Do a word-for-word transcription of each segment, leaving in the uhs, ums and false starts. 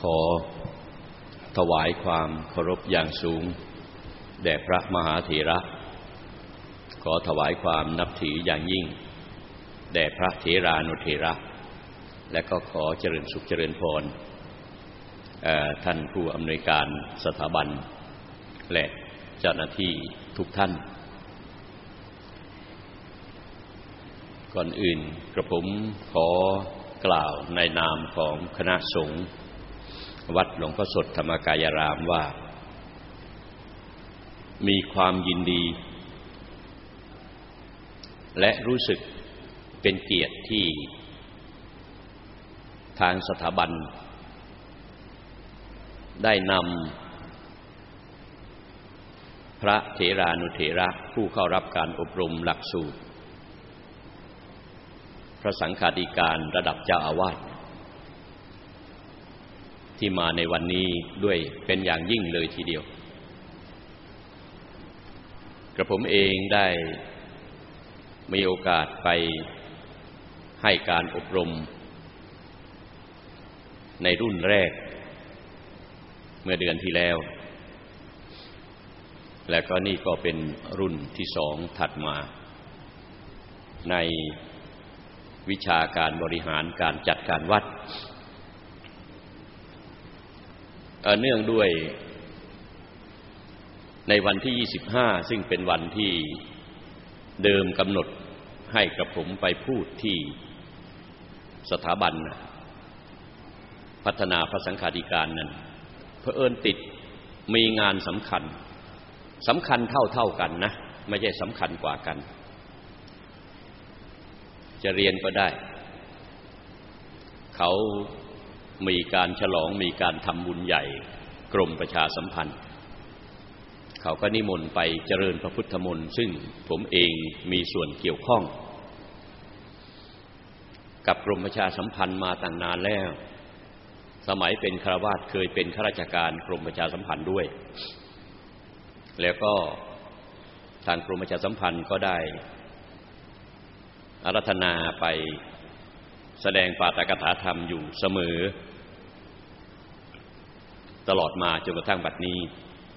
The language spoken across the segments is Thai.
อถวายความเคารพอย่างสูงแด่พระมหาเถระขอถวายความนับถืออย่างยิ่งแด่พระเถรานุเถระและก็ขอเจริญสุขเจริญพรท่านผู้อำนวยการสถาบันและเจ้าหน้าที่ทุกท่านก่อนอื่นกระผมขอกล่าวในนามของคณะสงฆ์วัดหลวงพ่อสดธรรมกายรามว่ามีความยินดีและรู้สึกเป็นเกียรติที่ทางสถาบันได้นำพระเถรานุเถระผู้เข้ารับการอบรมหลักสูตรพระสังฆาธิการระดับเจ้าอาวาสที่มาในวันนี้ด้วยเป็นอย่างยิ่งเลยทีเดียวกระผมเองได้มีโอกาสไปให้การอบรมในรุ่นแรกเมื่อเดือนที่แล้วและก็นี่ก็เป็นรุ่นที่สองถัดมาในวิชาการบริหารการจัดการวัดเนื่องด้วยในวันที่ยี่สิบห้าซึ่งเป็นวันที่เดิมกำหนดให้กระผมไปพูดที่สถาบันพัฒนาพระสังฆาธิการนั้นเผอิญติดมีงานสำคัญสำคัญเท่าๆกันนะไม่ใช่สำคัญกว่ากันจะเรียนก็ได้เขามีการฉลองมีการทำบุญใหญ่กรมประชาสัมพันธ์เขาก็นิมนต์ไปเจริญพระพุทธมนต์ซึ่งผมเองมีส่วนเกี่ยวข้องกับกรมประชาสัมพันธ์มาตั้งนานแล้วสมัยเป็นฆราวาสเคยเป็นข้าราชการกรมประชาสัมพันธ์ด้วยแล้วก็ทางกรมประชาสัมพันธ์ก็ได้อาราธนาไปแสดงปาฐกถาธรรมอยู่เสมอตลอดมาจนกระทั่งบัดนี้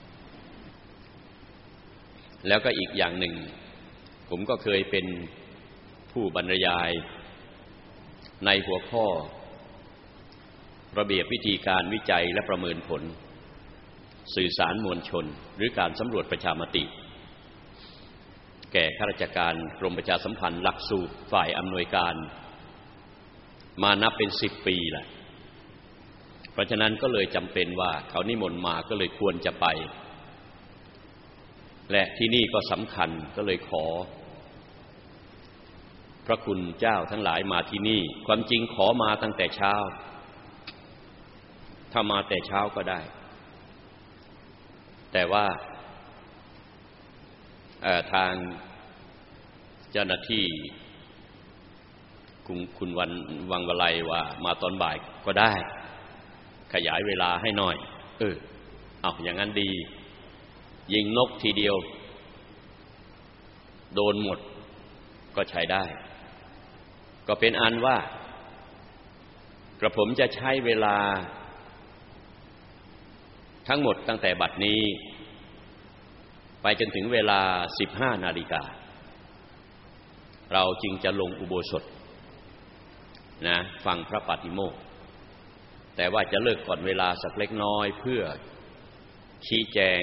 แล้วก็อีกอย่างหนึ่งผมก็เคยเป็นผู้บรรยายในหัวข้อระเบียบวิธีการวิจัยและประเมินผลสื่อสารมวลชนหรือการสำรวจประชามติแก่ข้าราชการกรมประชาสัมพันธ์หลักสูตรฝ่ายอำนวยการมานับเป็นสิบปีแหละเพราะฉะนั้นก็เลยจำเป็นว่าเขานิมนต์มาก็เลยควรจะไปและที่นี่ก็สำคัญก็เลยขอพระคุณเจ้าทั้งหลายมาที่นี่ความจริงขอมาตั้งแต่เช้าถ้ามาแต่เช้าก็ได้แต่ว่าทางเจ้าหน้าที่คุณคุณวันวังวลัยว่ามาตอนบ่ายก็ได้ขยายเวลาให้หน่อยเออเอาอย่างนั้นดียิงนกทีเดียวโดนหมดก็ใช้ได้ก็เป็นอันว่ากระผมจะใช้เวลาทั้งหมดตั้งแต่บัดนี้ไปจนถึงเวลา สิบห้านาฬิกาเราจึงจะลงอุโบสถนะฟังพระปาฏิโมกข์แต่ว่าจะเลิกก่อนเวลาสักเล็กน้อยเพื่อชี้แจง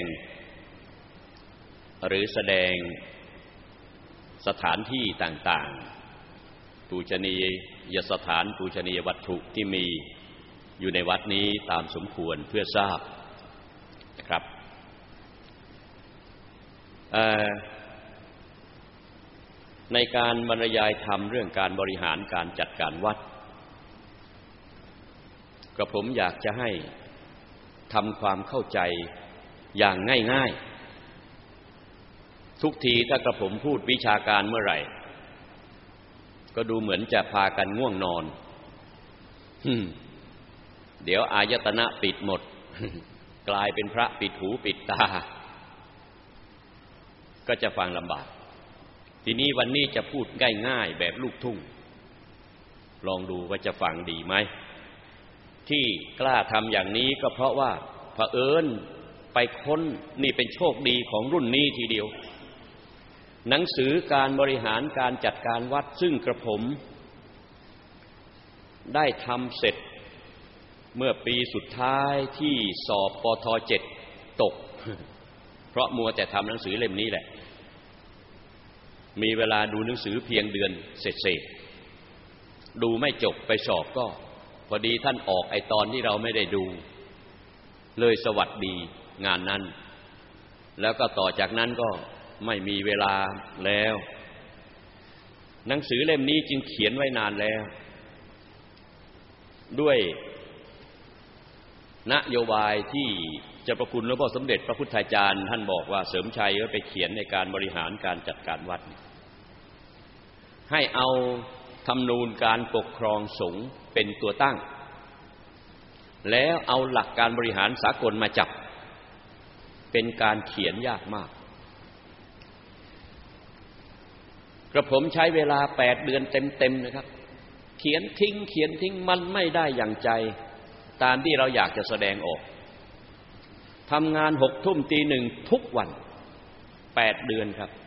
หรือแสดงสถานที่ต่างๆปูชนียสถานปูชนียวัตถุที่มีอยู่ในวัดนี้ตามสมควรเพื่อทราบนะครับในการบรรยายธรรมเรื่องการบริหารการจัดการวัดกระผมอยากจะให้ทำความเข้าใจอย่างง่ายๆทุกทีถ้ากระผมพูดวิชาการเมื่อไหร่ก็ดูเหมือนจะพากันง่วงนอนเดี๋ยวอายตนะปิดหมดกลายเป็นพระปิดหูปิดตาก็จะฟังลำบากทีนี้วันนี้จะพูดง่ายๆแบบลูกทุ่งลองดูว่าจะฟังดีไหมที่กล้าทำอย่างนี้ก็เพราะว่าเผอิญไปค้นนี่เป็นโชคดีของรุ่นนี้ทีเดียวหนังสือการบริหารการจัดการวัดซึ่งกระผมได้ทำเสร็จเมื่อปีสุดท้ายที่สอบปทเจ็ดตกเพราะมัวแต่ทำหนังสือเล่มนี้แหละมีเวลาดูหนังสือเพียงเดือนเศษๆดูไม่จบไปสอบก็พอดีท่านออกไอตอนที่เราไม่ได้ดูเลยสวัสดีงานนั้นแล้วก็ต่อจากนั้นก็ไม่มีเวลาแล้วหนังสือเล่มนี้จึงเขียนไว้นานแล้วด้วยนโยบายที่เจ้าพระคุณหลวงพ่อสมเด็จพระพุทธาจารย์ท่านบอกว่าเสริมชัยก็ไปเขียนในการบริหารการจัดการวัดให้เอาธรรมนูญการปกครองสงฆ์เป็นตัวตั้งแล้วเอาหลักการบริหารสากลมาจับเป็นการเขียนยากมากกระผมใช้เวลาแปดเดือนเต็มๆนะครับเขียนทิ้งเขียนทิ้งมันไม่ได้อย่างใจตามที่เราอยากจะแสดงออกทำงานหกทุ่มตีหนึ่งทุกวันแปดเดือนครับ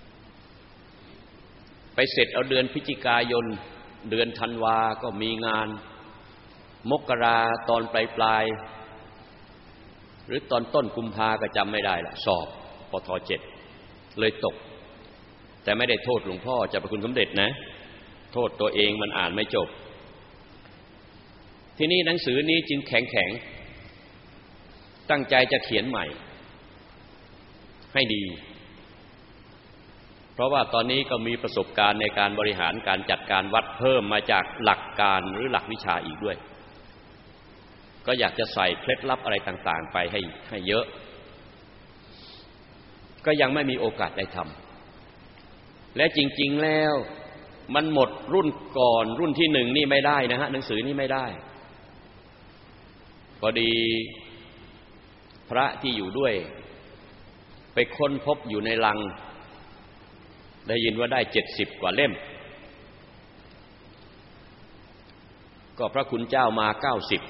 ไปเสร็จเอาเดือนพฤศจิกายนเดือนธันวาก็มีงานมกราตอนปลายปลายหรือตอนต้นกุมภาก็จำไม่ได้ละสอบปทเจ็ดเลยตกแต่ไม่ได้โทษหลวงพ่อเจ้าพระคุณสมเด็จนะโทษตัวเองมันอ่านไม่จบที่นี่หนังสือนี้จึงแข็งแข็งตั้งใจจะเขียนใหม่ให้ดีเพราะว่าตอนนี้ก็มีประสบการณ์ในการบริหารการจัดการวัดเพิ่มมาจากหลักการหรือหลักวิชาอีกด้วยก็อยากจะใส่เคล็ดลับอะไรต่างๆไปให้ให้เยอะก็ยังไม่มีโอกาสได้ทำและจริงๆแล้วมันหมดรุ่นก่อนรุ่นที่หนึ่งนี่ไม่ได้นะฮะหนังสือนี่ไม่ได้พอดีพระที่อยู่ด้วยไปค้นพบอยู่ในลังได้ยินว่าได้เจ็ดสิบกว่าเล่มก็พระคุณเจ้ามาเก้าสิบ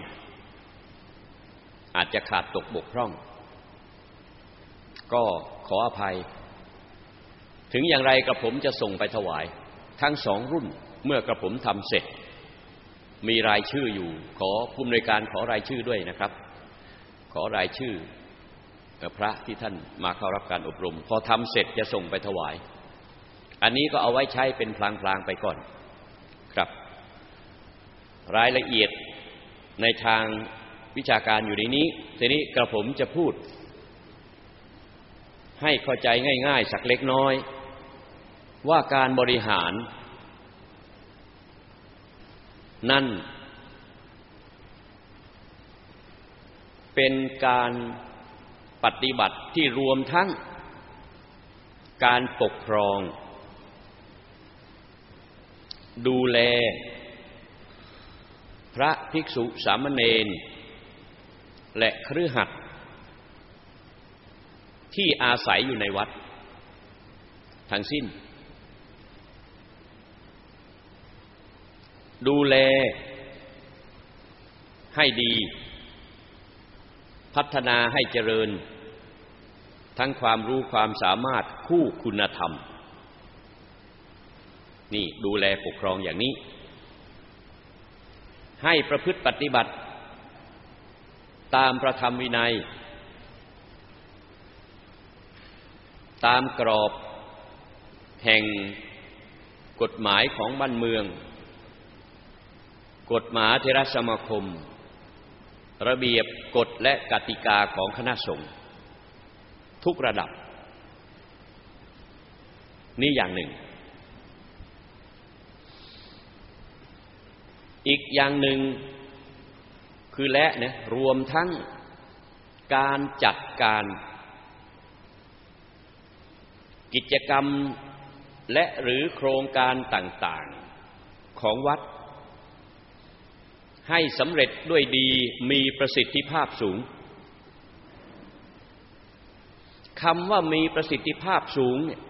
อาจจะขาดตกบกพร่องก็ขออภัยถึงอย่างไรกระผมจะส่งไปถวายทั้งสองรุ่นเมื่อกระผมทำเสร็จมีรายชื่ออยู่ขอผู้อำนวยการขอรายชื่อด้วยนะครับขอรายชื่อพระที่ท่านมาเข้ารับการอบรมพอทำเสร็จจะส่งไปถวายอันนี้ก็เอาไว้ใช้เป็นพลางๆไปก่อนครับรายละเอียดในทางวิชาการอยู่ในนี้ทีนี้กระผมจะพูดให้เข้าใจง่ายๆสักเล็กน้อยว่าการบริหารนั่นเป็นการปฏิบัติที่รวมทั้งการปกครองดูแลพระภิกษุสามเณรและคฤหัสถ์ที่อาศัยอยู่ในวัดทั้งสิ้นดูแลให้ดีพัฒนาให้เจริญทั้งความรู้ความสามารถคู่คุณธรรมนี่ดูแลปกครองอย่างนี้ให้ประพฤติปฏิบัติตามพระธรรมวินัยตามกรอบแห่งกฎหมายของบ้านเมืองกฎมหาเถรสมาคมระเบียบกฎและกติกาของคณะสงฆ์ทุกระดับนี่อย่างหนึ่งอีกอย่างหนึ่งคือและเนี่ยรวมทั้งการจัดการกิจกรรมและหรือโครงการต่างๆของวัดให้สำเร็จด้วยดีมีประสิทธิภาพสูงคำว่ามีประสิทธิภาพสูงเนี่ย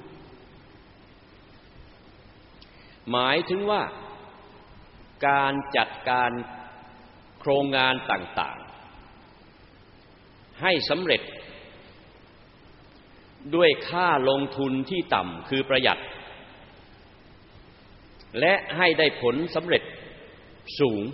หมายถึงว่าการจัดการโครงงานต่างๆให้สำเร็จด้วยค่าลงทุนที่ต่ำคือประหยัดและให้ได้ผลสำเร็จสูง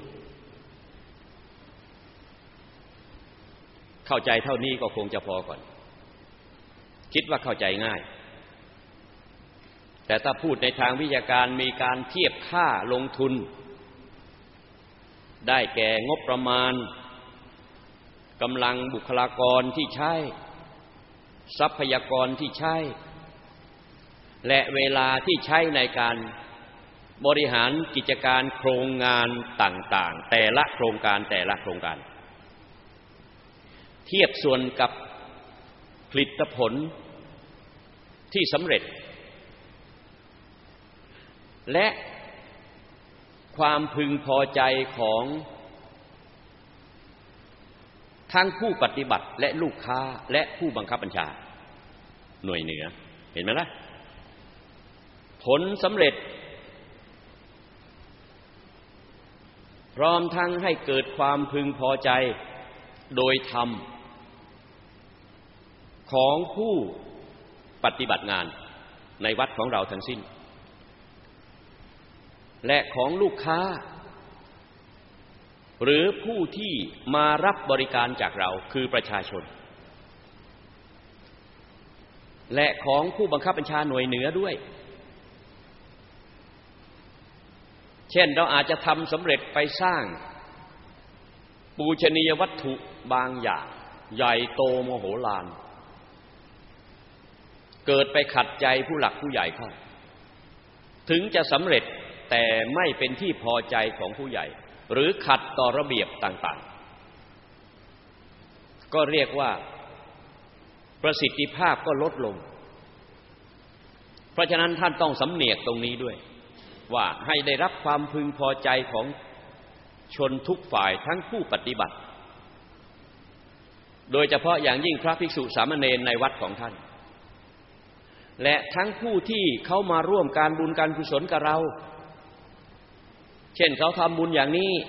เข้าใจเท่านี้ก็คงจะพอก่อนคิดว่าเข้าใจง่ายแต่ถ้าพูดในทางวิทยาการมีการเทียบค่าลงทุนได้แก่งบประมาณกำลังบุคลากรที่ใช้ทรัพยากรที่ใช้และเวลาที่ใช้ในการบริหารกิจการโครงงานต่างๆแต่ละโครงการแต่ละโครงการเทียบส่วนกับผลิตผลที่สำเร็จและความพึงพอใจของทั้งผู้ปฏิบัติและลูกค้าและผู้บังคับบัญชาหน่วยเหนือเห็นไหมล่ะผลสำเร็จพร้อมทั้งให้เกิดความพึงพอใจโดยธรรมของผู้ปฏิบัติงานในวัดของเราทั้งสิ้นและของลูกค้าหรือผู้ที่มารับบริการจากเราคือประชาชนและของผู้บังคับบัญชาหน่วยเหนือด้วยเช่นเราอาจจะทำสำเร็จไปสร้างปูชนียวัตถุบางอย่างใหญ่โตมโหฬารเกิดไปขัดใจผู้หลักผู้ใหญ่เข้าถึงจะสำเร็จแต่ไม่เป็นที่พอใจของผู้ใหญ่หรือขัดต่อระเบียบต่างๆก็เรียกว่าประสิทธิภาพก็ลดลงเพราะฉะนั้นท่านต้องสำเนียกตรงนี้ด้วยว่าให้ได้รับความพึงพอใจของชนทุกฝ่ายทั้งผู้ปฏิบัติโดยเฉพาะอย่างยิ่งพระภิกษุสามเณรในวัดของท่านและทั้งผู้ที่เขามาร่วมการบุญการกุศลกับเราเช่นเขาทำบุญอย่างนี้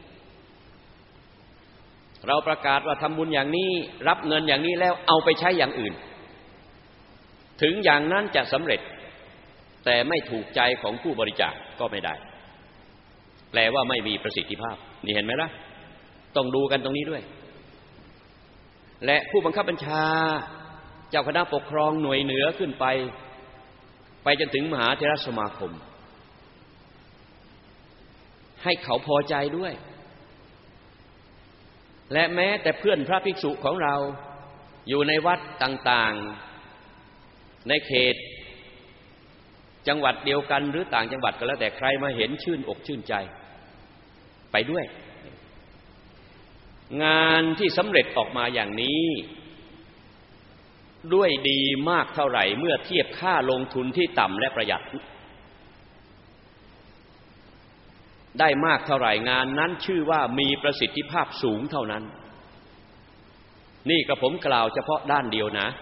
เราประกาศว่าทำบุญอย่างนี้รับเงินอย่างนี้แล้วเอาไปใช้อย่างอื่นถึงอย่างนั้นจะสำเร็จแต่ไม่ถูกใจของผู้บริจาคก็ไม่ได้แปลว่าไม่มีประสิทธิภาพนี่เห็นไหมล่ะต้องดูกันตรงนี้ด้วยและผู้บังคับบัญชาเจ้าคณะปกครองหน่วยเหนือขึ้นไปไปจนถึงมหาเถรสมาคมให้เขาพอใจด้วยและแม้แต่เพื่อนพระภิกษุของเราอยู่ในวัดต่างๆในเขตจังหวัดเดียวกันหรือต่างจังหวัดก็แล้วแต่ใครมาเห็นชื่นอกชื่นใจไปด้วยงานที่สำเร็จออกมาอย่างนี้ด้วยดีมากเท่าไหร่เมื่อเทียบค่าลงทุนที่ต่ำและประหยัดได้มากเท่าไหร่งานนั้นชื่อว่ามีประสิทธิภาพสูงเท่านั้นนี่กระผมกล่าวเฉพาะด้านเดียวนะ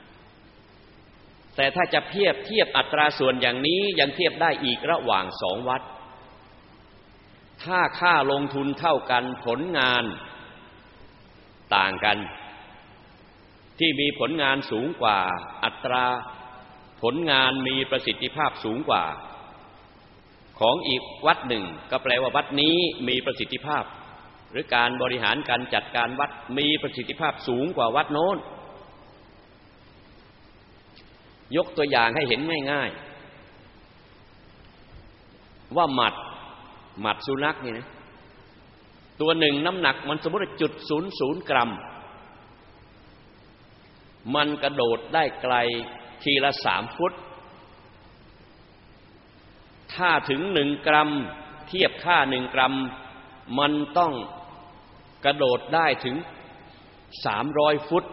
แต่ถ้าจะเทียบเทียบอัตราส่วนอย่างนี้ยังเทียบได้อีกระหว่างสองวัดถ้าค่าลงทุนเท่ากันผลงานต่างกันที่มีผลงานสูงกว่าอัตราผลงานมีประสิทธิภาพสูงกว่าของอีกวัดหนึ่งก็แปลว่าวัดนี้มีประสิทธิภาพหรือการบริหารการจัดการวัดมีประสิทธิภาพสูงกว่าวัดโน้นยกตัวอย่างให้เห็นง่ายๆว่าหมัดหมัดสุนัขนี่นะตัวหนึ่งน้ำหนักมันสมมติจุดศูนย์ศูนย์กรัมมันกระโดดได้ไกลทีละสามฟุตถ้าถึงหนึ่งกรัมเทียบค่าหนึ่งกรัมมันต้องกระโดดได้ถึงสามร้อยฟุต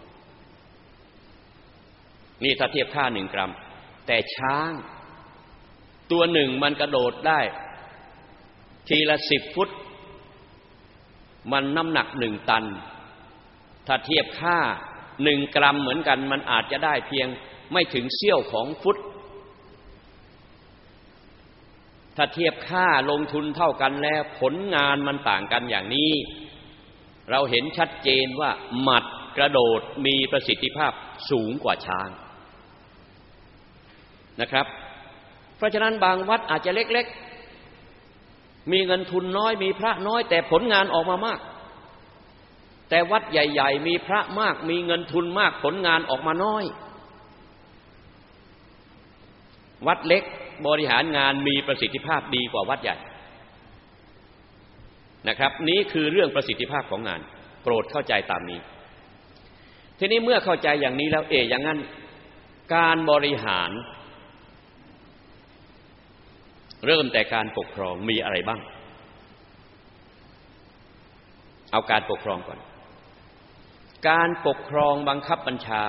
นี่ถ้าเทียบค่าหนึ่งกรัมแต่ช้างตัวหนึ่งมันกระโดดได้ทีละสิบฟุตมันน้ำหนักหนึ่งตันถ้าเทียบค่าหนึ่งกรัมเหมือนกันมันอาจจะได้เพียงไม่ถึงเสี้ยวของฟุตถ้าเทียบค่าลงทุนเท่ากันแล้วผลงานมันต่างกันอย่างนี้เราเห็นชัดเจนว่าหมัดกระโดดมีประสิทธิภาพสูงกว่าช้างนะครับเพราะฉะนั้นบางวัดอาจจะเล็กๆมีเงินทุนน้อยมีพระน้อยแต่ผลงานออกมามากแต่วัดใหญ่ๆมีพระมากมีเงินทุนมากผลงานออกมาน้อยวัดเล็กบริหารงานมีประสิทธิภาพดีกว่าวัดใหญ่นะครับนี้คือเรื่องประสิทธิภาพของงานโปรดเข้าใจตามนี้ทีนี้เมื่อเข้าใจอย่างนี้แล้วเออย่างนั้นการบริหารเริ่มแต่การปกครองมีอะไรบ้างเอาการปกครองก่อนการปกครองบังคับบัญชา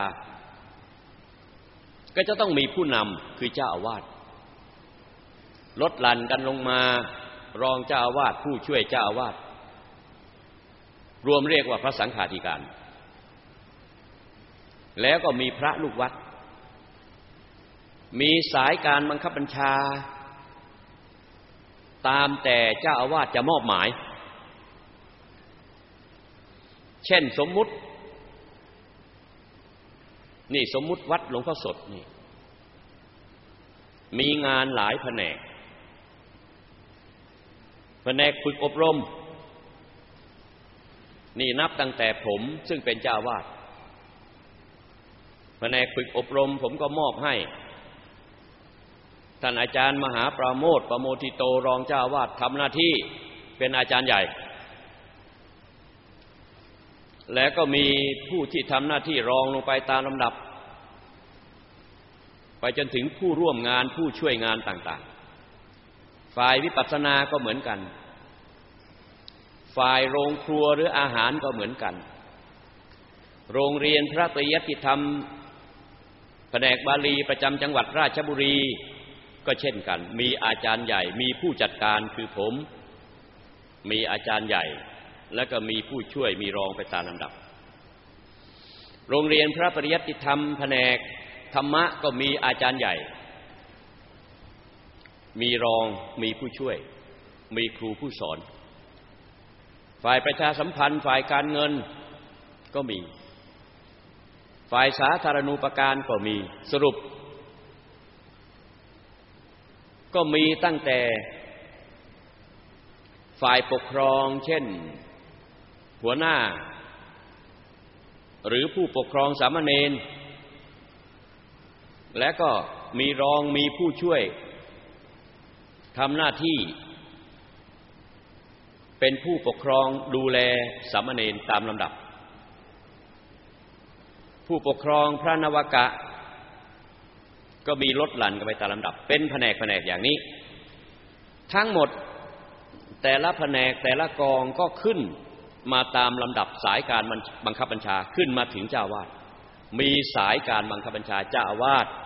ก็จะต้องมีผู้นำคือเจ้าอาวาสลดหลั่นกันลงมารองเจ้าอาวาสผู้ช่วยเจ้าอาวาสรวมเรียกว่าพระสังฆาธิการแล้วก็มีพระลูกวัดมีสายการบังคับบัญชาตามแต่เจ้าอาวาสจะมอบหมายเช่นสมมุตินี่สมมุติวัดหลวงพ่อสดนี่มีงานหลายแผนกแผนกฝึกอบรมนี่นับตั้งแต่ผมซึ่งเป็นเจ้าอาวาสแผนกฝึกอบรมผมก็มอบให้ท่านอาจารย์มหาปราโมทย์ปโมทิโตรองเจ้าอาวาสทำหน้าที่เป็นอาจารย์ใหญ่แล้วก็มีผู้ที่ทำหน้าที่รองลงไปตามลำดับไปจนถึงผู้ร่วมงานผู้ช่วยงานต่างๆฝ่ายวิปัสสนาก็เหมือนกันฝ่ายโรงครัวหรืออาหารก็เหมือนกันโรงเรียนพระปริยัติธรรมแผนกบาลีประจำจังหวัดราชบุรีก็เช่นกันมีอาจารย์ใหญ่มีผู้จัดการคือผมมีอาจารย์ใหญ่แล้วก็มีผู้ช่วยมีรองไปตามลำดับโรงเรียนพระปริยัติธรรมแผนกธรรมะก็มีอาจารย์ใหญ่มีรองมีผู้ช่วยมีครูผู้สอนฝ่ายประชาสัมพันธ์ฝ่ายการเงินก็มีฝ่ายสาธารณูปการก็มีสรุปก็มีตั้งแต่ฝ่ายปกครองเช่นหัวหน้าหรือผู้ปกครองสามเณรและก็มีรองมีผู้ช่วยทำหน้าที่เป็นผู้ปกครองดูแลสามเณรตามลำดับผู้ปกครองพระนวกะก็มีลดหลั่นกันไปตามลำดับเป็นแผนกแผนกอย่างนี้ทั้งหมดแต่ละแผนกแต่ละกองก็ขึ้นมาตามลำดับสายการบังคับบัญชาขึ้นมาถึงเจ้าอาวาสมีสายการบังคับบัญชาเจ้าอาวาส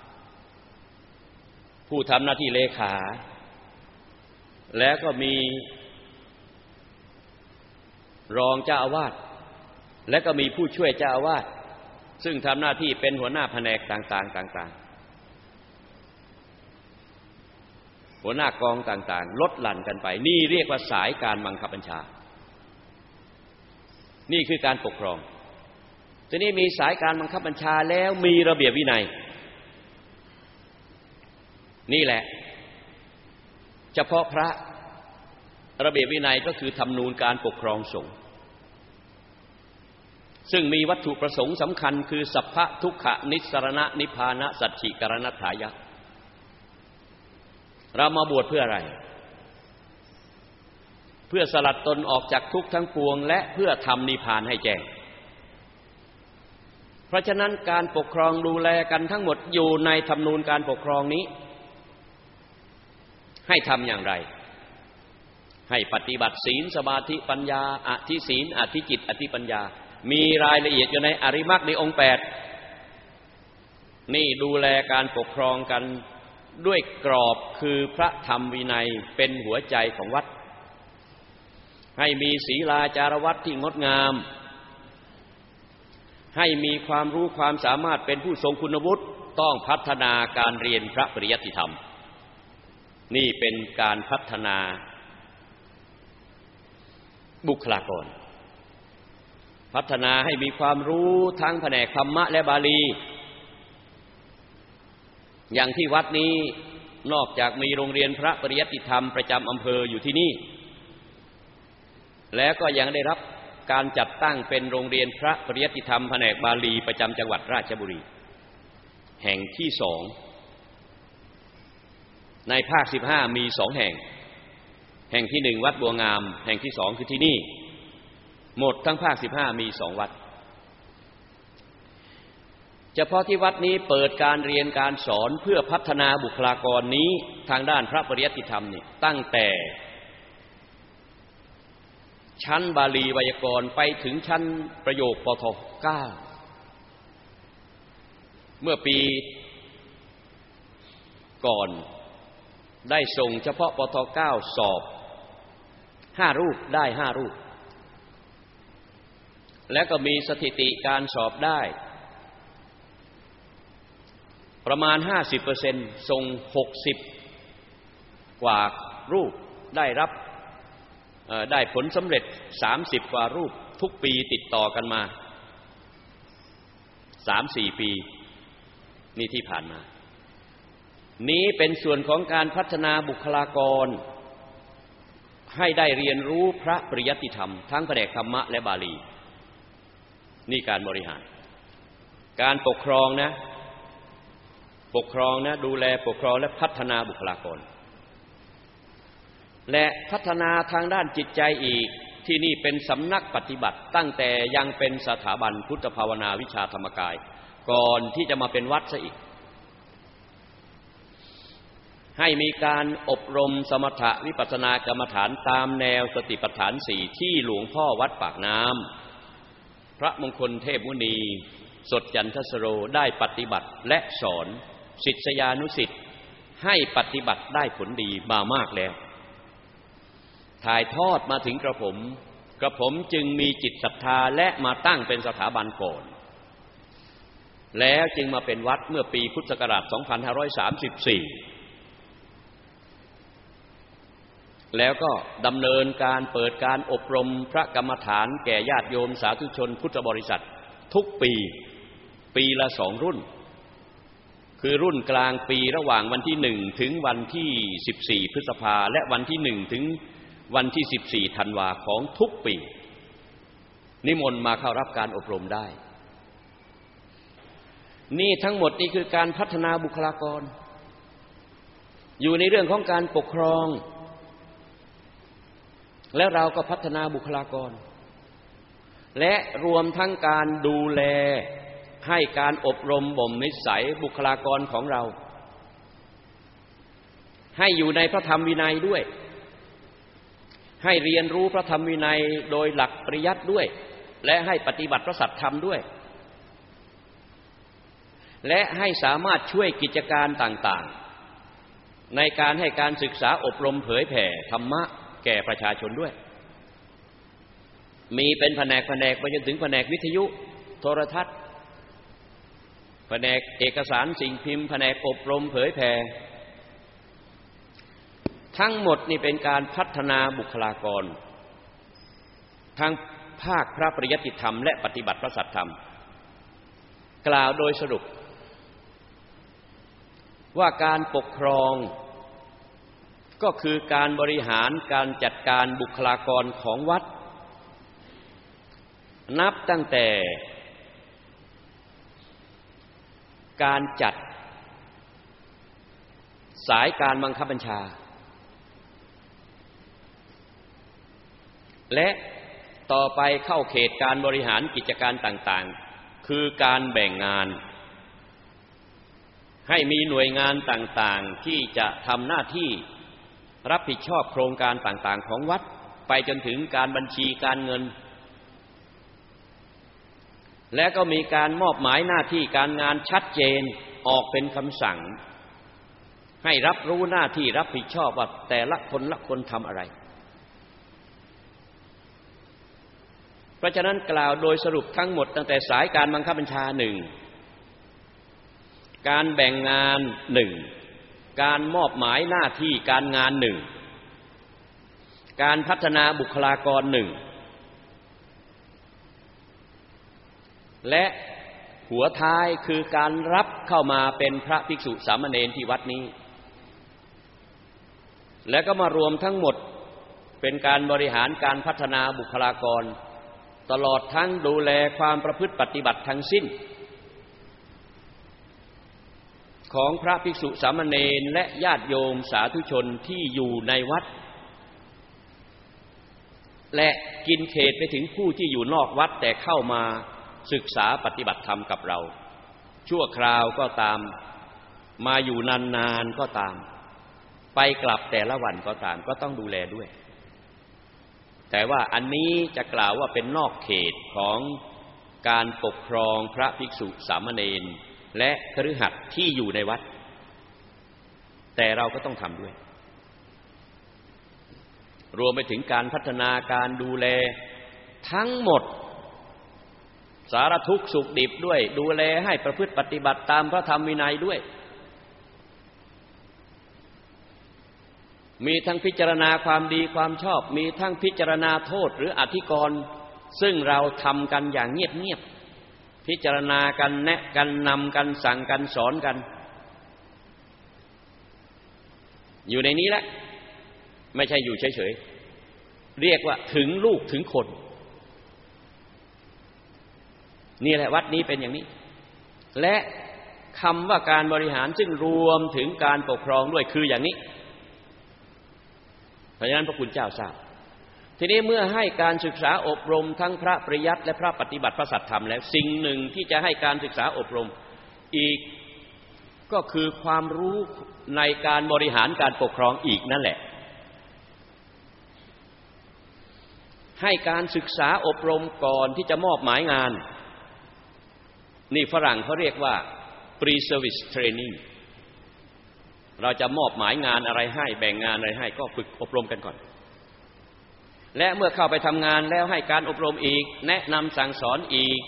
ผู้ทำหน้าที่เลขาแล้วก็มีรองเจ้าอาวาสและก็มีผู้ช่วยเจ้าอาวาสซึ่งทำหน้าที่เป็นหัวหน้าแผนกต่างๆต่างๆหัวหน้ากองต่างๆลดหลั่นกันไปนี่เรียกว่าสายการบังคับบัญชานี่คือการปกครองทีนี้มีสายการบังคับบัญชาแล้วมีระเบียบวินัยนี่แหละเฉพาะพระระเบียบวินัยก็คือธรรมนูญการปกครองสงฆ์ซึ่งมีวัตถุประสงค์สำคัญคือสัพพะทุกขนิสรณะนิพพานะสัจฉิกรณัฏฐายะเรามาบวชเพื่ออะไรเพื่อสลัดตนออกจากทุกข์ทั้งปวงและเพื่อทำนิพพานให้แจ้งเพราะฉะนั้นการปกครองดูแลกันทั้งหมดอยู่ในธรรมนูญการปกครองนี้ให้ทำอย่างไรให้ปฏิบัติศีลสมาธิปัญญาอธิศีลอธิจิตอธิปัญญามีรายละเอียดอยู่ในอริมักในองค์แปดนี่ดูแลการปกครองกันด้วยกรอบคือพระธรรมวินัยเป็นหัวใจของวัดให้มีศีลาจารวัตรที่งดงามให้มีความรู้ความสามารถเป็นผู้ทรงคุณวุฒิต้องพัฒนาการเรียนพระปริยัติธรรมนี่เป็นการพัฒนาบุคลากรพัฒนาให้มีความรู้ทั้งแผนกธรรมะและบาลีอย่างที่วัดนี้นอกจากมีโรงเรียนพระปริยัติธรรมประจำอำเภออยู่ที่นี่แล้วก็ยังได้รับการจัดตั้งเป็นโรงเรียนพระปริยัติธรรมแผนกบาลีประจำจังหวัดราชบุรีแห่งที่สองในภาคสิบห้ามีสองแห่งแห่งที่หนึ่งวัดบัวงามแห่งที่สองคือที่นี่หมดทั้งภาคสิบห้ามีสองวัดเฉพาะที่วัดนี้เปิดการเรียนการสอนเพื่อพัฒนาบุคลากรนี้ทางด้านพระปริยัติธรรมนี่ตั้งแต่ชั้นบาลีไวยากรณ์ไปถึงชั้นประโยคปทเก้าเมื่อปีก่อนได้ส่งเฉพาะปทเก้าสอบห้ารูปได้ห้ารูปแล้วก็มีสถิติการสอบได้ประมาณ ห้าสิบเปอร์เซ็นต์ ส่งหกสิบกว่ารูปได้รับได้ผลสำเร็จสามสิบกว่ารูปทุกปีติดต่อกันมา สามสี่ ปีนี่ที่ผ่านมานี้เป็นส่วนของการพัฒนาบุคลากรให้ได้เรียนรู้พระปริยัติธรรมทั้งแผนกธรรมะและบาลีนี่การบริหารการปกครองนะปกครองนะดูแลปกครองและพัฒนาบุคลากรและพัฒนาทางด้านจิตใจอีกที่นี่เป็นสำนักปฏิบัติตั้งแต่ยังเป็นสถาบันพุทธภาวนาวิชาธรรมกายก่อนที่จะมาเป็นวัดซะอีกให้มีการอบรมสมถะวิปัสสนากรรมฐานตามแนวสติปัฏฐานสี่ที่หลวงพ่อวัดปากน้ำพระมงคลเทพมุนีสดจันทสโรได้ปฏิบัติและสอนศิษยานุศิษย์ให้ปฏิบัติได้ผลดีมามากแล้วถ่ายทอดมาถึงกระผมกระผมจึงมีจิตศรัทธาและมาตั้งเป็นสถาบันก่อนแล้วจึงมาเป็นวัดเมื่อปีพุทธศักราชสองพันห้าร้อยสามสิบสี่แล้วก็ดำเนินการเปิดการอบรมพระกรรมฐานแก่ญาติโยมสาธุชนพุทธบริษัททุกปีปีละสองรุ่นคือรุ่นกลางปีระหว่างวันที่หนึ่งถึงวันที่สิบสี่พฤษภาและวันที่หนึ่งถึงวันที่สิบสี่ธันวาของทุกปีนิมนต์มาเข้ารับการอบรมได้นี่ทั้งหมดนี่คือการพัฒนาบุคลากรอยู่ในเรื่องของการปกครองและเราก็พัฒนาบุคลากรและรวมทั้งการดูแลให้การอบรมบ่มนิสัยบุคลากรของเราให้อยู่ในพระธรรมวินัยด้วยให้เรียนรู้พระธรรมวินัยโดยหลักปริยัติด้วยและให้ปฏิบัติพระสัทธรรมด้วยและให้สามารถช่วยกิจการต่างๆในการให้การศึกษาอบรมเผยแผ่ธรรมะแก่ประชาชนด้วยมีเป็นแผนกแผนกไปจนถึงแผนกวิทยุโทรทัศน์แผนกเอกสารสิ่งพิมพ์แผนกอบรมเผยแผ่ทั้งหมดนี่เป็นการพัฒนาบุคลากรทางภาคพระปริยัติธรรมและปฏิบัติพระสัทธรรมกล่าวโดยสรุปว่าการปกครองก็คือการบริหารการจัดการบุคลากรของวัดนับตั้งแต่การจัดสายการบังคับบัญชาและต่อไปเข้าเขตการบริหารกิจการต่างๆคือการแบ่งงานให้มีหน่วยงานต่างๆที่จะทำหน้าที่รับผิดชอบโครงการต่างๆของวัดไปจนถึงการบัญชีการเงินและก็มีการมอบหมายหน้าที่การงานชัดเจนออกเป็นคำสั่งให้รับรู้หน้าที่รับผิดชอบว่าแต่ละคนละคนทำอะไรเพราะฉะนั้นกล่าวโดยสรุปทั้งหมดตั้งแต่สายการบังคับบัญชาหนึ่งการแบ่งงานหนึ่งการมอบหมายหน้าที่การงานหนึ่งการพัฒนาบุคลากรหนึ่งและหัวท้ายคือการรับเข้ามาเป็นพระภิกษุสามเณรที่วัดนี้และก็มารวมทั้งหมดเป็นการบริหารการพัฒนาบุคลากรตลอดทั้งดูแลความประพฤติปฏิบัติทั้งสิ้นของพระภิกษุสามเณรและญาติโยมสาธุชนที่อยู่ในวัดและกินเขตไปถึงผู้ที่อยู่นอกวัดแต่เข้ามาศึกษาปฏิบัติธรรมกับเราชั่วคราวก็ตามมาอยู่นานๆก็ตามไปกลับแต่ละวันก็ตามก็ต้องดูแลด้วยแต่ว่าอันนี้จะกล่าวว่าเป็นนอกเขตของการปกครองพระภิกษุสามเณรและคฤหัสถ์ที่อยู่ในวัดแต่เราก็ต้องทำด้วยรวมไปถึงการพัฒนาการดูแลทั้งหมดสารทุกข์สุขดิบด้วยดูแลให้ประพฤติปฏิบัติตามพระธรรมวินัยด้วยมีทั้งพิจารณาความดีความชอบมีทั้งพิจารณาโทษหรืออธิกรณ์ซึ่งเราทำกันอย่างเงียบๆพิจารณากันแนะกันนำกันสั่งกันสอนกันอยู่ในนี้แหละไม่ใช่อยู่เฉยๆเรียกว่าถึงลูกถึงคนนี่แหละวัดนี้เป็นอย่างนี้และคำว่าการบริหารซึ่งรวมถึงการปกครองด้วยคืออย่างนี้เพราะฉะนั้นพระคุณเจ้าทราบทีนี้เมื่อให้การศึกษาอบรมทั้งพระปริยัติและพระปฏิบัติพระสัทธรรมแล้วสิ่งหนึ่งที่จะให้การศึกษาอบรมอีกก็คือความรู้ในการบริหารการปกครองอีกนั่นแหละให้การศึกษาอบรมก่อนที่จะมอบหมายงานนี่ฝรั่งเขาเรียกว่า pre-service training เราจะมอบหมายงานอะไรให้แบ่งงานอะไรให้ก็ฝึกอบรมกันก่อนและเมื่อเข้าไปทำงานแล้วให้การอบรมอีกแนะนำสั่งสอนอีก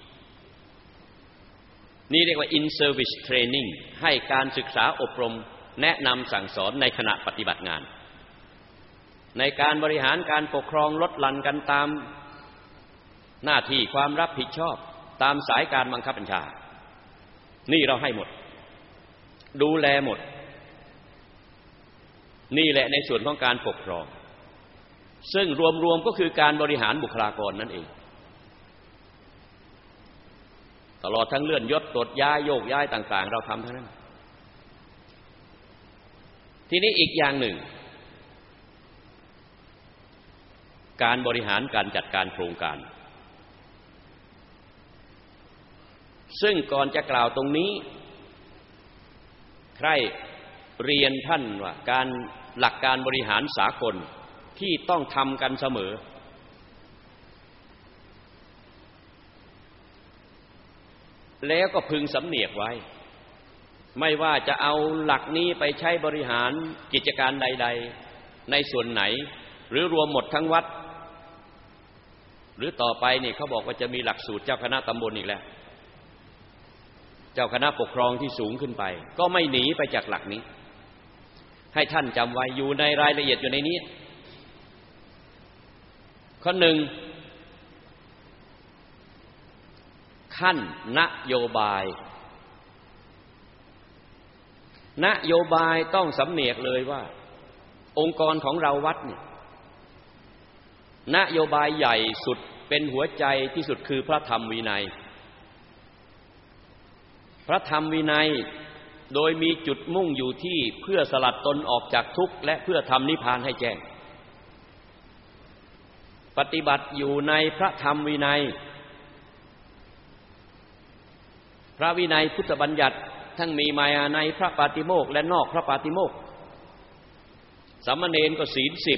นี่เรียกว่า in service training ให้การศึกษาอบรมแนะนำสั่งสอนในขณะปฏิบัติงานในการบริหารการปกครองลดหลั่นกันตามหน้าที่ความรับผิดชอบตามสายการบังคับบัญชานี่เราให้หมดดูแลหมดนี่แหละในส่วนของการปกครองซึ่งรวมๆก็คือการบริหารบุคลากรนั่นเองตลอดทั้งเลื่อนยศตรวจย้ายโยกย้ายต่างๆเราทำทั้งนั้นทีนี้อีกอย่างหนึ่งการบริหารการจัดการโครงการซึ่งก่อนจะกล่าวตรงนี้ใครเรียนท่านว่าการหลักการบริหารสากลที่ต้องทำกันเสมอแล้วก็พึงสำเนียกไว้ไม่ว่าจะเอาหลักนี้ไปใช้บริหารกิจการใดๆในส่วนไหนหรือรวมหมดทั้งวัดหรือต่อไปนี่เขาบอกว่าจะมีหลักสูตรเจ้าคณะตำบลอีกแล้วเจ้าคณะปกครองที่สูงขึ้นไปก็ไม่หนีไปจากหลักนี้ให้ท่านจำไว้อยู่ในรายละเอียดอยู่ในนี้ข้อหนึ่งขั้นนโยบายนโยบายต้องสำเนียกเลยว่าองค์กรของเราวัดเนี่ยนโยบายใหญ่สุดเป็นหัวใจที่สุดคือพระธรรมวินัยพระธรรมวินัยโดยมีจุดมุ่งอยู่ที่เพื่อสลัดตนออกจากทุกข์และเพื่อทำนิพพานให้แจ้งปฏิบัติอยู่ในพระธรรมวินัยพระวินัยพุทธบัญญัติทั้งมีมาในพระปาติโมกข์และนอกพระปาติโมกข์สามเณรก็ศีลสิบ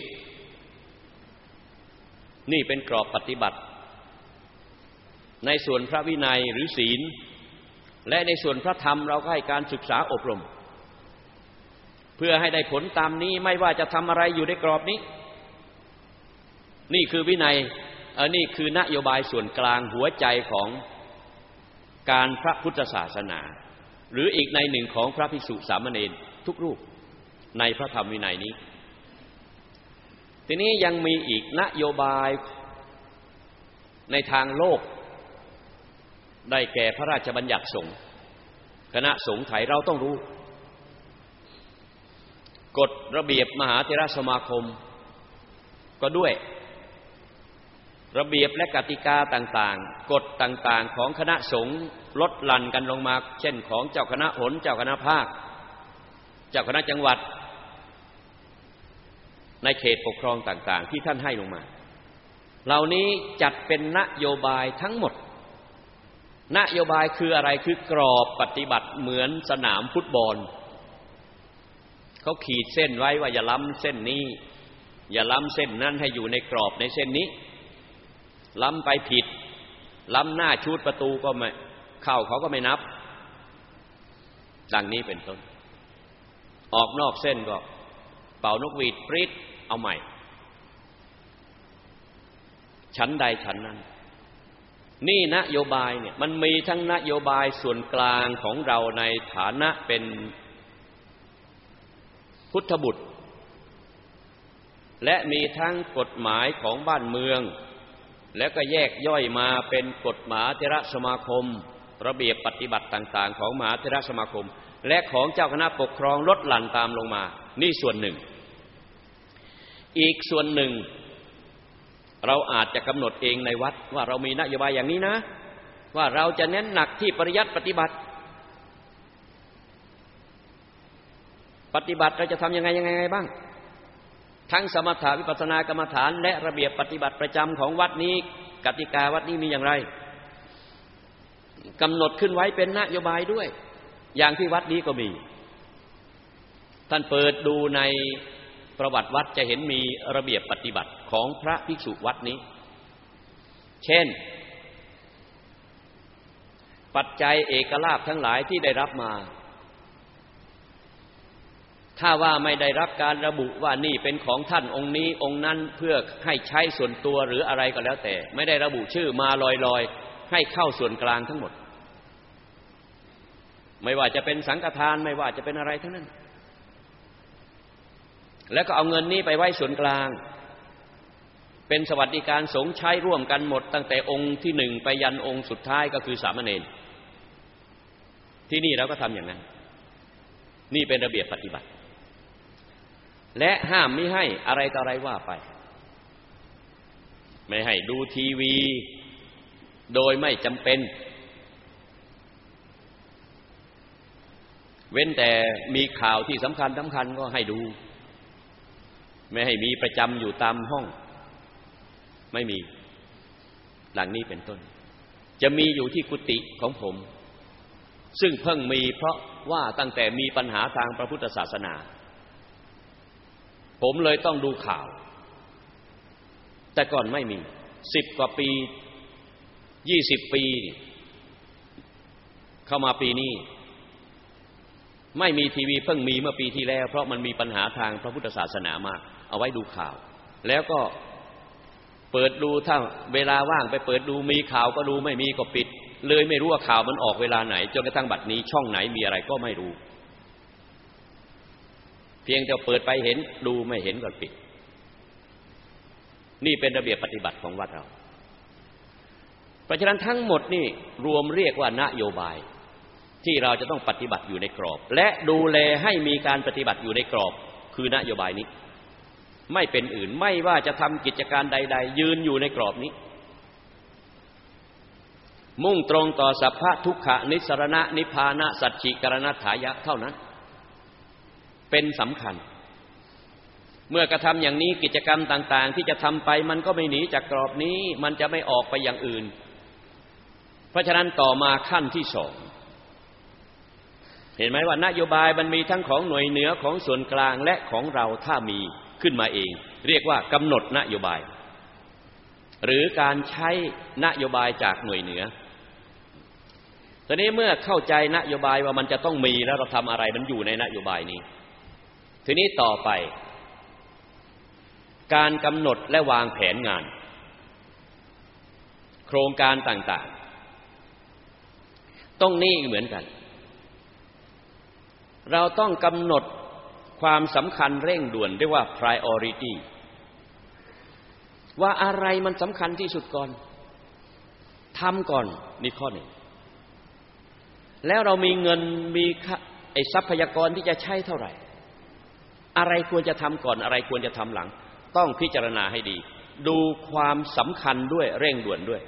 นี่เป็นกรอบปฏิบัติในส่วนพระวินัยหรือศีลและในส่วนพระธรรมเราก็ให้การศึกษาอบรมเพื่อให้ได้ผลตามนี้ไม่ว่าจะทำอะไรอยู่ในกรอบนี้นี่คือวินัยเออนี่คือนโยบายส่วนกลางหัวใจของการพระพุทธศาสนาหรืออีกในหนึ่งของพระภิกษุสามเณรทุกรูปในพระธรรมวินัยนี้ทีนี้ยังมีอีกนโยบายในทางโลกได้แก่พระราชบัญญัติสงฆ์คณะสงฆ์ไทยเราต้องรู้กฎระเบียบมหาเถรสมาคมก็ด้วยระเบียบและกติกาต่างๆกฎต่างๆของคณะสงฆ์ลดหลั่นกันลงมาเช่นของเจ้าคณะหนเจ้าคณะภาคเจ้าคณะจังหวัดในเขตปกครองต่างๆที่ท่านให้ลงมาเหล่านี้จัดเป็นนโยบายทั้งหมดนโยบายคืออะไรคือกรอบปฏิบัติเหมือนสนามฟุตบอลเขาขีดเส้นไว้ว่าอย่าล้ำเส้นนี้อย่าล้ำเส้นนั้นให้อยู่ในกรอบในเส้นนี้ล้ำไปผิดล้ำหน้าชูดประตูก็ไม่เข้าเขาก็ไม่นับดังนี้เป็นต้นออกนอกเส้นก็เป่านกหวีดปริ๊ดเอาใหม่ชั้นใดชั้นนั้นนี่นโยบายเนี่ยมันมีทั้งนโยบายส่วนกลางของเราในฐานะเป็นพุทธบุตรและมีทั้งกฎหมายของบ้านเมืองแล้วก็แยกย่อยมาเป็นกฎมหาเถรสมาคมระเบียบปฏิบัติต่างๆของมหาเถรสมาคมและของเจ้าคณะปกครองลดหลั่นตามลงมานี่ส่วนหนึ่งอีกส่วนหนึ่งเราอาจจะกำหนดเองในวัดว่าเรามีนโยบายอย่างนี้นะว่าเราจะเน้นหนักที่ปริยัติปฏิบัติปฏิบัติเราจะทำยังไงยังไงบ้างทั้งสมถะวิปัสสนากรรมฐานและระเบียบปฏิบัติประจำของวัดนี้กติกาวัดนี้มีอย่างไรกำหนดขึ้นไว้เป็นนโยบายด้วยอย่างที่วัดนี้ก็มีท่านเปิดดูในประวัติวัดจะเห็นมีระเบียบปฏิบัติของพระภิกษุวัดนี้เช่นปัจจัยเอกลาภทั้งหลายที่ได้รับมาถ้าว่าไม่ได้รับการระบุว่านี่เป็นของท่านองค์นี้องค์นั้นเพื่อให้ใช้ส่วนตัวหรืออะไรก็แล้วแต่ไม่ได้ระบุชื่อมาลอยๆให้เข้าส่วนกลางทั้งหมดไม่ว่าจะเป็นสังฆทานไม่ว่าจะเป็นอะไรทั้งนั้นแล้วก็เอาเงินนี้ไปไว้ส่วนกลางเป็นสวัสดิการสงฆ์ใช้ร่วมกันหมดตั้งแต่องค์ที่หนึ่งไปยันองค์สุดท้ายก็คือสามเณรที่นี่เราก็ทำอย่างนั้นนี่เป็นระเบียบปฏิบัติและห้ามไม่ให้อะไรต่ออะไรว่าไปไม่ให้ดูทีวีโดยไม่จำเป็นเว้นแต่มีข่าวที่สำคัญสำคัญก็ให้ดูไม่ให้มีประจำอยู่ตามห้องไม่มีหลังนี้เป็นต้นจะมีอยู่ที่กุฏิของผมซึ่งเพิ่งมีเพราะว่าตั้งแต่มีปัญหาทางพระพุทธศาสนาผมเลยต้องดูข่าวแต่ก่อนไม่มีสิบกว่าปียี่สิบปีเข้ามาปีนี้ไม่มีทีวีเพิ่งมีเมื่อปีที่แล้วเพราะมันมีปัญหาทางพระพุทธศาสนามากเอาไว้ดูข่าวแล้วก็เปิดดูถ้าเวลาว่างไปเปิดดูมีข่าวก็ดูไม่มีก็ปิดเลยไม่รู้ว่าข่าวมันออกเวลาไหนจนกระทั่งบัดนี้ช่องไหนมีอะไรก็ไม่รู้เพียงแต่เปิดไปเห็นดูไม่เห็นก็ปิดนี่เป็นระเบียบปฏิบัติของวัดเราเพราะฉะนั้นทั้งหมดนี่รวมเรียกว่านโยบายที่เราจะต้องปฏิบัติอยู่ในกรอบและดูแลให้มีการปฏิบัติอยู่ในกรอบคือนโยบายนี้ไม่เป็นอื่นไม่ว่าจะทำกิจการใดๆยืนอยู่ในกรอบนี้มุ่งตรงต่อสัพพะทุกขนิสสรณะนิพพานะสัจฉิกรณัฏฐายะเท่านั้นเป็นสำคัญเมื่อกระทำอย่างนี้กิจกรรมต่างๆที่จะทำไปมันก็ไม่หนีจากกรอบนี้มันจะไม่ออกไปอย่างอื่นเพราะฉะนั้นต่อมาขั้นที่สองเห็นไหมว่านโยบายมันมีทั้งของหน่วยเหนือของส่วนกลางและของเราถ้ามีขึ้นมาเองเรียกว่ากำหนดนโยบายหรือการใช้นโยบายจากหน่วยเหนือตอนนี้เมื่อเข้าใจนโยบายว่ามันจะต้องมีแล้วเราทำอะไรมันอยู่ในนโยบายนี้ทีนี้ต่อไปการกำหนดและวางแผนงานโครงการต่างๆต้องนี่เหมือนกันเราต้องกำหนดความสำคัญเร่งด่วนเรียกว่า priority ว่าอะไรมันสำคัญที่สุดก่อนทำก่อนนี่ข้อหนึ่งแล้วเรามีเงินมีไอ้ทรัพยากรที่จะใช้เท่าไหร่อะไรควรจะทำก่อนอะไรควรจะทำหลังต้องพิจารณาให้ดีดูความสำคัญด้วยเร่งด่วนด้วย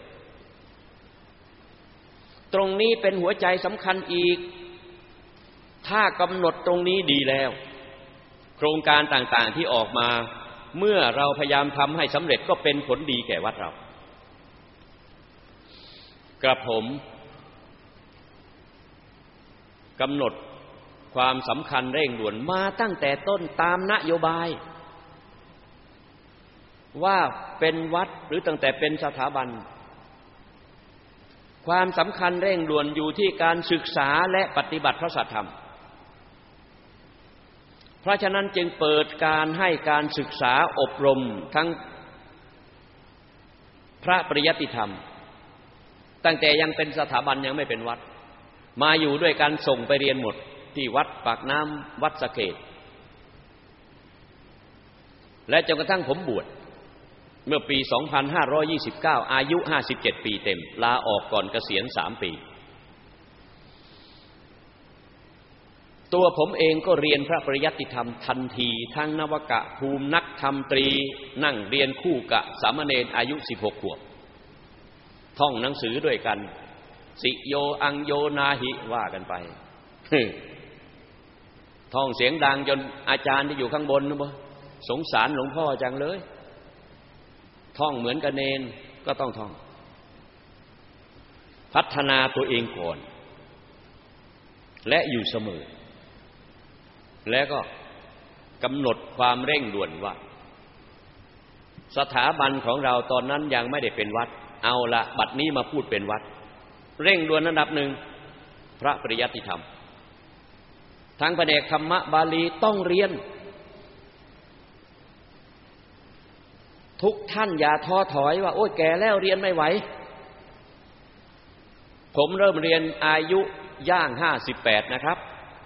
ตรงนี้เป็นหัวใจสำคัญอีกถ้ากำหนดตรงนี้ดีแล้วโครงการต่างๆที่ออกมาเมื่อเราพยายามทำให้สำเร็จก็เป็นผลดีแก่วัดเรากระผมกำหนดความสำคัญเร่งด่วนมาตั้งแต่ต้นตามนโยบายว่าเป็นวัดหรือตั้งแต่เป็นสถาบันความสำคัญเร่งด่วนอยู่ที่การศึกษาและปฏิบัติพระสัทธรรมเพราะฉะนั้นจึงเปิดการให้การศึกษาอบรมทั้งพระปริยัติธรรมตั้งแต่ยังเป็นสถาบันยังไม่เป็นวัดมาอยู่ด้วยกันส่งไปเรียนหมดที่วัดปากน้ำวัดสะเกษและจนกระทั่งผมบวชเมื่อปี สองพันห้าร้อยยี่สิบเก้า อายุ ห้าสิบเจ็ด ปีเต็มลาออกก่อนเกษียณสามปีตัวผมเองก็เรียนพระปริยัติธรรมทันทีทั้งนวกะภูมินักธรรมตรีนั่งเรียนคู่กับสามเณรอายุสิบหกขวบท่องหนังสือด้วยกันสิโยอังโยนาหิว่ากันไปท่องเสียงดังจนอาจารย์ที่อยู่ข้างบนนะบ่สงสารหลวงพ่อจังเลยท่องเหมือนกับเนนก็ต้องท่องพัฒนาตัวเองก่อนและอยู่เสมอแล้วก็กำหนดความเร่งด่วนว่าสถาบันของเราตอนนั้นยังไม่ได้เป็นวัดเอาละบัดนี้มาพูดเป็นวัดเร่งด่วนอันดับหนึ่งพระปริยัติธรรมทางแผนกธรรมะบาลีต้องเรียนทุกท่านอย่าท้อถอยว่าโอ้ยแก่แล้วเรียนไม่ไหวผมเริ่มเรียนอายุย่างห้าสิบแปดนะครับ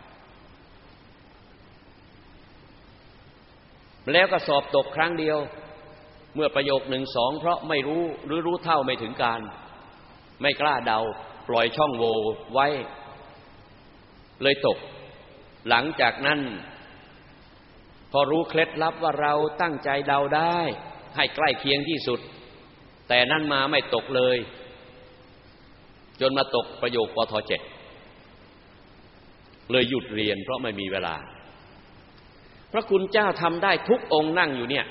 แล้วก็สอบตกครั้งเดียวเมื่อประโยคหนึ่งสองเพราะไม่รู้หรือรู้เท่าไม่ถึงการไม่กล้าเดาปล่อยช่องโหว่ไว้เลยตกหลังจากนั้นพอรู้เคล็ดลับว่าเราตั้งใจเดาได้ให้ใกล้เคียงที่สุดแต่นั่นมาไม่ตกเลยจนมาตกประโยคปทเจ็ดเลยหยุดเรียนเพราะไม่มีเวลาพระคุณเจ้าทำได้ทุกองค์นั่งอยู่เนี่ย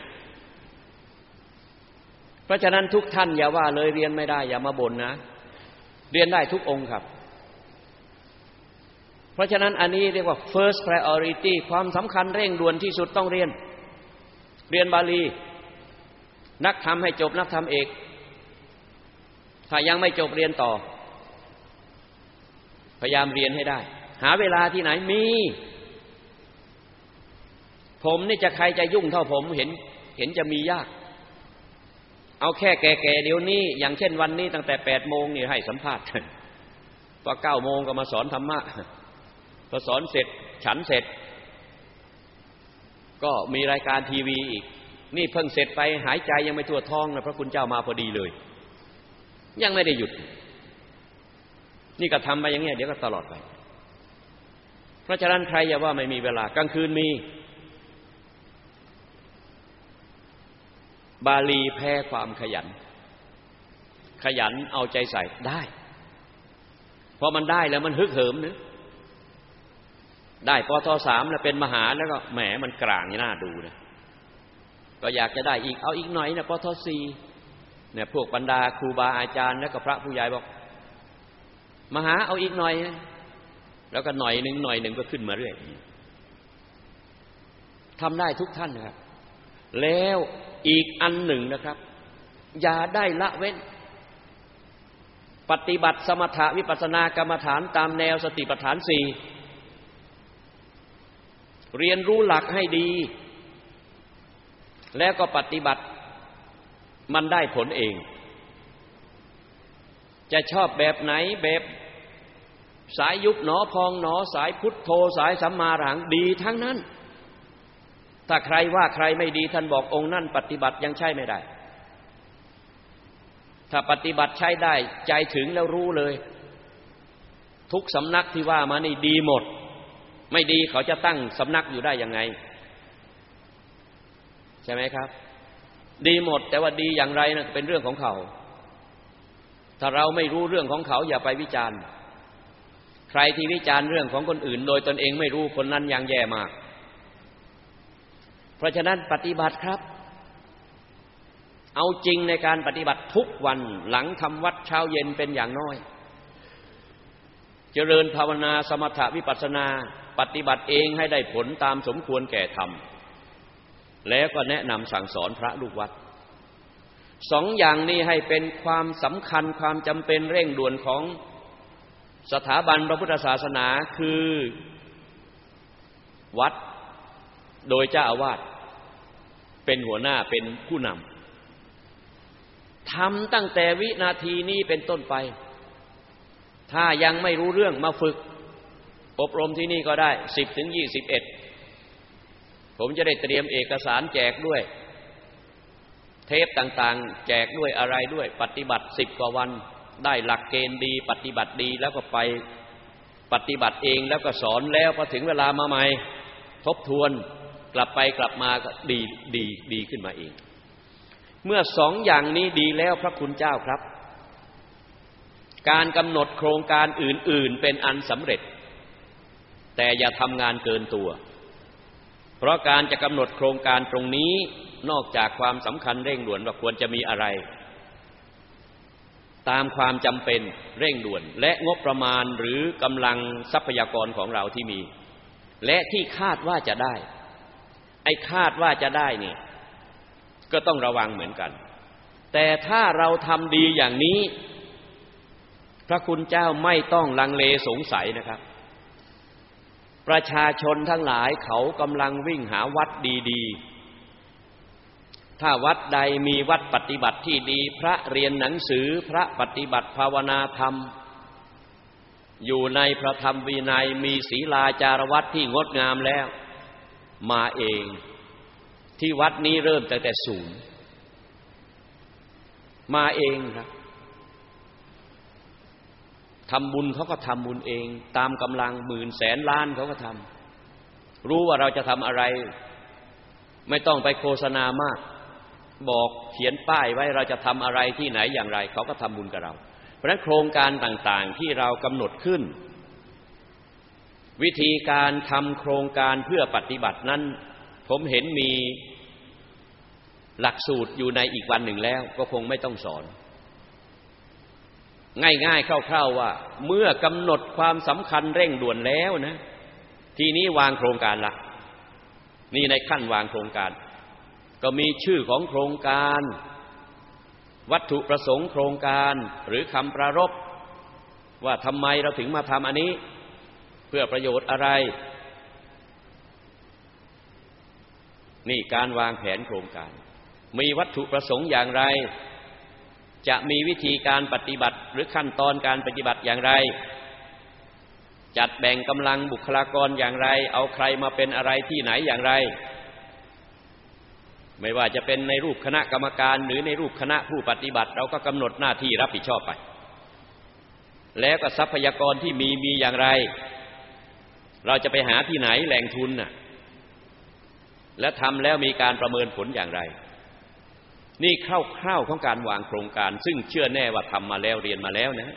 เพราะฉะนั้นทุกท่านอย่าว่าเลยเรียนไม่ได้อย่ามาบ่นนะเรียนได้ทุกองค์ครับเพราะฉะนั้นอันนี้เรียกว่า first priority ความสำคัญเร่งด่วนที่สุดต้องเรียนเรียนบาลีนักธรรมให้จบนักธรรมเอกถ้ายังไม่จบเรียนต่อพยายามเรียนให้ได้หาเวลาที่ไหนมีผมนี่จะใครจะยุ่งเท่าผมเห็นเห็นจะมียากเอาแค่แก่ๆเดี๋ยวนี้อย่างเช่นวันนี้ตั้งแต่แปดโมงนี่ให้สัมภาษณ์พอเก้าโมงก็มาสอนธรรมะพอสอนเสร็จฉันเสร็จก็มีรายการทีวีอีกนี่เพิ่งเสร็จไปหายใจยังไม่ทั่วท้องนะพระคุณเจ้ามาพอดีเลยยังไม่ได้หยุดนี่ก็ทำไปอย่างเงี้ยเดี๋ยวก็ตลอดไปเพราะฉะนั้นใครอย่าว่าไม่มีเวลากลางคืนมีบาลีแพ้ความขยันขยันเอาใจใส่ได้พอมันได้แล้วมันฮึกเหิมนะได้ปทสามแล้วเป็นมหาแล้วก็แหมมันกลางนี่น่าดูนะก็อยากจะได้อีกเอาอีกหน่อยนะปทสี่เนี่ยพวกบรรดาครูบาอาจารย์แล้วก็พระผู้ใหญ่บอกมหาเอาอีกหน่อยแล้วก็หน่อยหนึ่งหน่อยหนึ่งก็ขึ้นมาเรื่อยทำได้ทุกท่านนะครับแล้วอีกอันหนึ่งนะครับอย่าได้ละเว้นปฏิบัติสมถะวิปัสสนากรรมฐานตามแนวสติปัฏฐานสี่เรียนรู้หลักให้ดีแล้วก็ปฏิบัติมันได้ผลเองจะชอบแบบไหนแบบสายยุบหนอพองหนอสายพุทโธสายสัมมาอรหังดีทั้งนั้นถ้าใครว่าใครไม่ดีท่านบอกองค์นั่นปฏิบัติยังใช่ไม่ได้ถ้าปฏิบัติใช้ได้ใจถึงแล้วรู้เลยทุกสำนักที่ว่ามานี่ดีหมดไม่ดีเขาจะตั้งสำนักอยู่ได้ยังไงใช่ไหมครับดีหมดแต่ว่าดีอย่างไรนะเป็นเรื่องของเขาถ้าเราไม่รู้เรื่องของเขาอย่าไปวิจารณ์ใครที่วิจารณ์เรื่องของคนอื่นโดยตนเองไม่รู้คนนั้นยังแย่มากเพราะฉะนั้นปฏิบัติครับเอาจริงในการปฏิบัติทุกวันหลังทำวัดเช้าเย็นเป็นอย่างน้อยเจริญภาวนาสมถะวิปัสสนาปฏิบัติเองให้ได้ผลตามสมควรแก่ธรรมแล้วก็แนะนำสั่งสอนพระลูกวัดสองอย่างนี้ให้เป็นความสำคัญความจำเป็นเร่งด่วนของสถาบันพระพุทธศาสนาคือวัดโดยเจ้าอาวาสเป็นหัวหน้าเป็นผู้นำทำตั้งแต่วินาทีนี้เป็นต้นไปถ้ายังไม่รู้เรื่องมาฝึกอบรมที่นี่ก็ได้สิบถึงยี่สิบเอ็ดผมจะได้เตรียมเอกสารแจกด้วยเทปต่างๆแจกด้วยอะไรด้วยปฏิบัติสิบกว่าวันได้หลักเกณฑ์ดีปฏิบัติดีแล้วก็ไปปฏิบัติเองแล้วก็สอนแล้วพอถึงเวลามาใหม่ทบทวนกลับไปกลับมาก็ดีดีดีขึ้นมาเองเมื่อสองอย่างนี้ดีแล้วพระคุณเจ้าครับการกำหนดโครงการอื่นๆเป็นอันสำเร็จแต่อย่าทำงานเกินตัวเพราะการจะกำหนดโครงการตรงนี้นอกจากความสำคัญเร่งด่วนว่าควรจะมีอะไรตามความจำเป็นเร่งด่วนและงบประมาณหรือกำลังทรัพยากรของเราที่มีและที่คาดว่าจะได้ไอ้คาดว่าจะได้นี่ก็ต้องระวังเหมือนกันแต่ถ้าเราทำดีอย่างนี้พระคุณเจ้าไม่ต้องลังเลสงสัยนะครับประชาชนทั้งหลายเขากำลังวิ่งหาวัดดีๆถ้าวัดใดมีวัดปฏิบัติที่ดีพระเรียนหนังสือพระปฏิบัติภาวนาธรรมอยู่ในพระธรรมวินัยมีศีลาจารวัตรที่งดงามแล้วมาเองที่วัดนี้เริ่มตั้งแต่ศูนย์มาเองครับทำบุญเขาก็ทำบุญเองตามกำลังหมื่นแสนล้านเขาก็ทำรู้ว่าเราจะทำอะไรไม่ต้องไปโฆษณามากบอกเขียนป้ายไว้เราจะทำอะไรที่ไหนอย่างไรเขาก็ทำบุญกับเราเพราะฉะนั้นโครงการต่างๆที่เรากำหนดขึ้นวิธีการทำโครงการเพื่อปฏิบัตินั้นผมเห็นมีหลักสูตรอยู่ในอีกวันหนึ่งแล้วก็คงไม่ต้องสอนง่ายๆคร่าวๆว่าเมื่อกำหนดความสำคัญเร่งด่วนแล้วนะทีนี้วางโครงการละนี่ในขั้นวางโครงการก็มีชื่อของโครงการวัตถุประสงค์โครงการหรือคำประรภว่าทำไมเราถึงมาทำอันนี้เพื่อประโยชน์อะไรนี่การวางแผนโครงการมีวัตถุประสงค์อย่างไรจะมีวิธีการปฏิบัติหรือขั้นตอนการปฏิบัติอย่างไรจัดแบ่งกำลังบุคลากรอย่างไรเอาใครมาเป็นอะไรที่ไหนอย่างไรไม่ว่าจะเป็นในรูปคณะกรรมการหรือในรูปคณะผู้ปฏิบัติเราก็กำหนดหน้าที่รับผิดชอบไปแล้วก็ทรัพยากรที่มีมีอย่างไรเราจะไปหาที่ไหนแหล่งทุนน่ะและทำแล้วมีการประเมินผลอย่างไรนี่คร่าวๆของการวางโครงการซึ่งเชื่อแน่ว่าทำมาแล้วเรียนมาแล้วนะ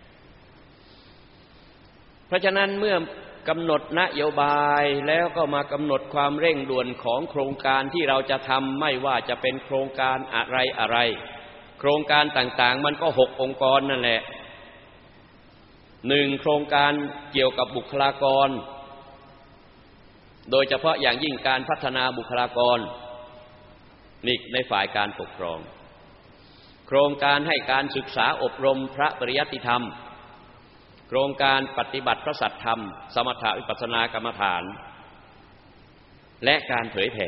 เพราะฉะนั้นเมื่อกำหนดนโยบายแล้วก็มากำหนดความเร่งด่วนของโครงการที่เราจะทำไม่ว่าจะเป็นโครงการอะไรอะไรโครงการต่างๆมันก็หกองค์กรนั่นแหละหนึ่งโครงการเกี่ยวกับบุคลากรโดยเฉพาะอย่างยิ่งการพัฒนาบุคลากรนี่ในฝ่ายการปกครองโครงการให้การศึกษาอบรมพระปริยัติธรรมโครงการปฏิบัติพระสัทธรรมสมถะวิปัสสนากรรมฐานและการเผยแผ่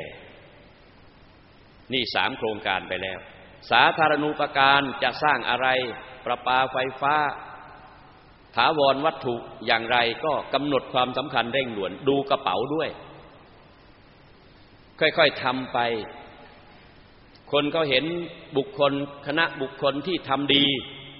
นี่สามโครงการไปแล้วสาธารณูปการจะสร้างอะไรประปาไฟฟ้าถาวรวัตถุอย่างไรก็กำหนดความสำคัญเร่งด่วนดูกระเป๋าด้วยค่อยๆทำไปคนเขาเห็นบุคคลคณะบุคคลที่ทำดี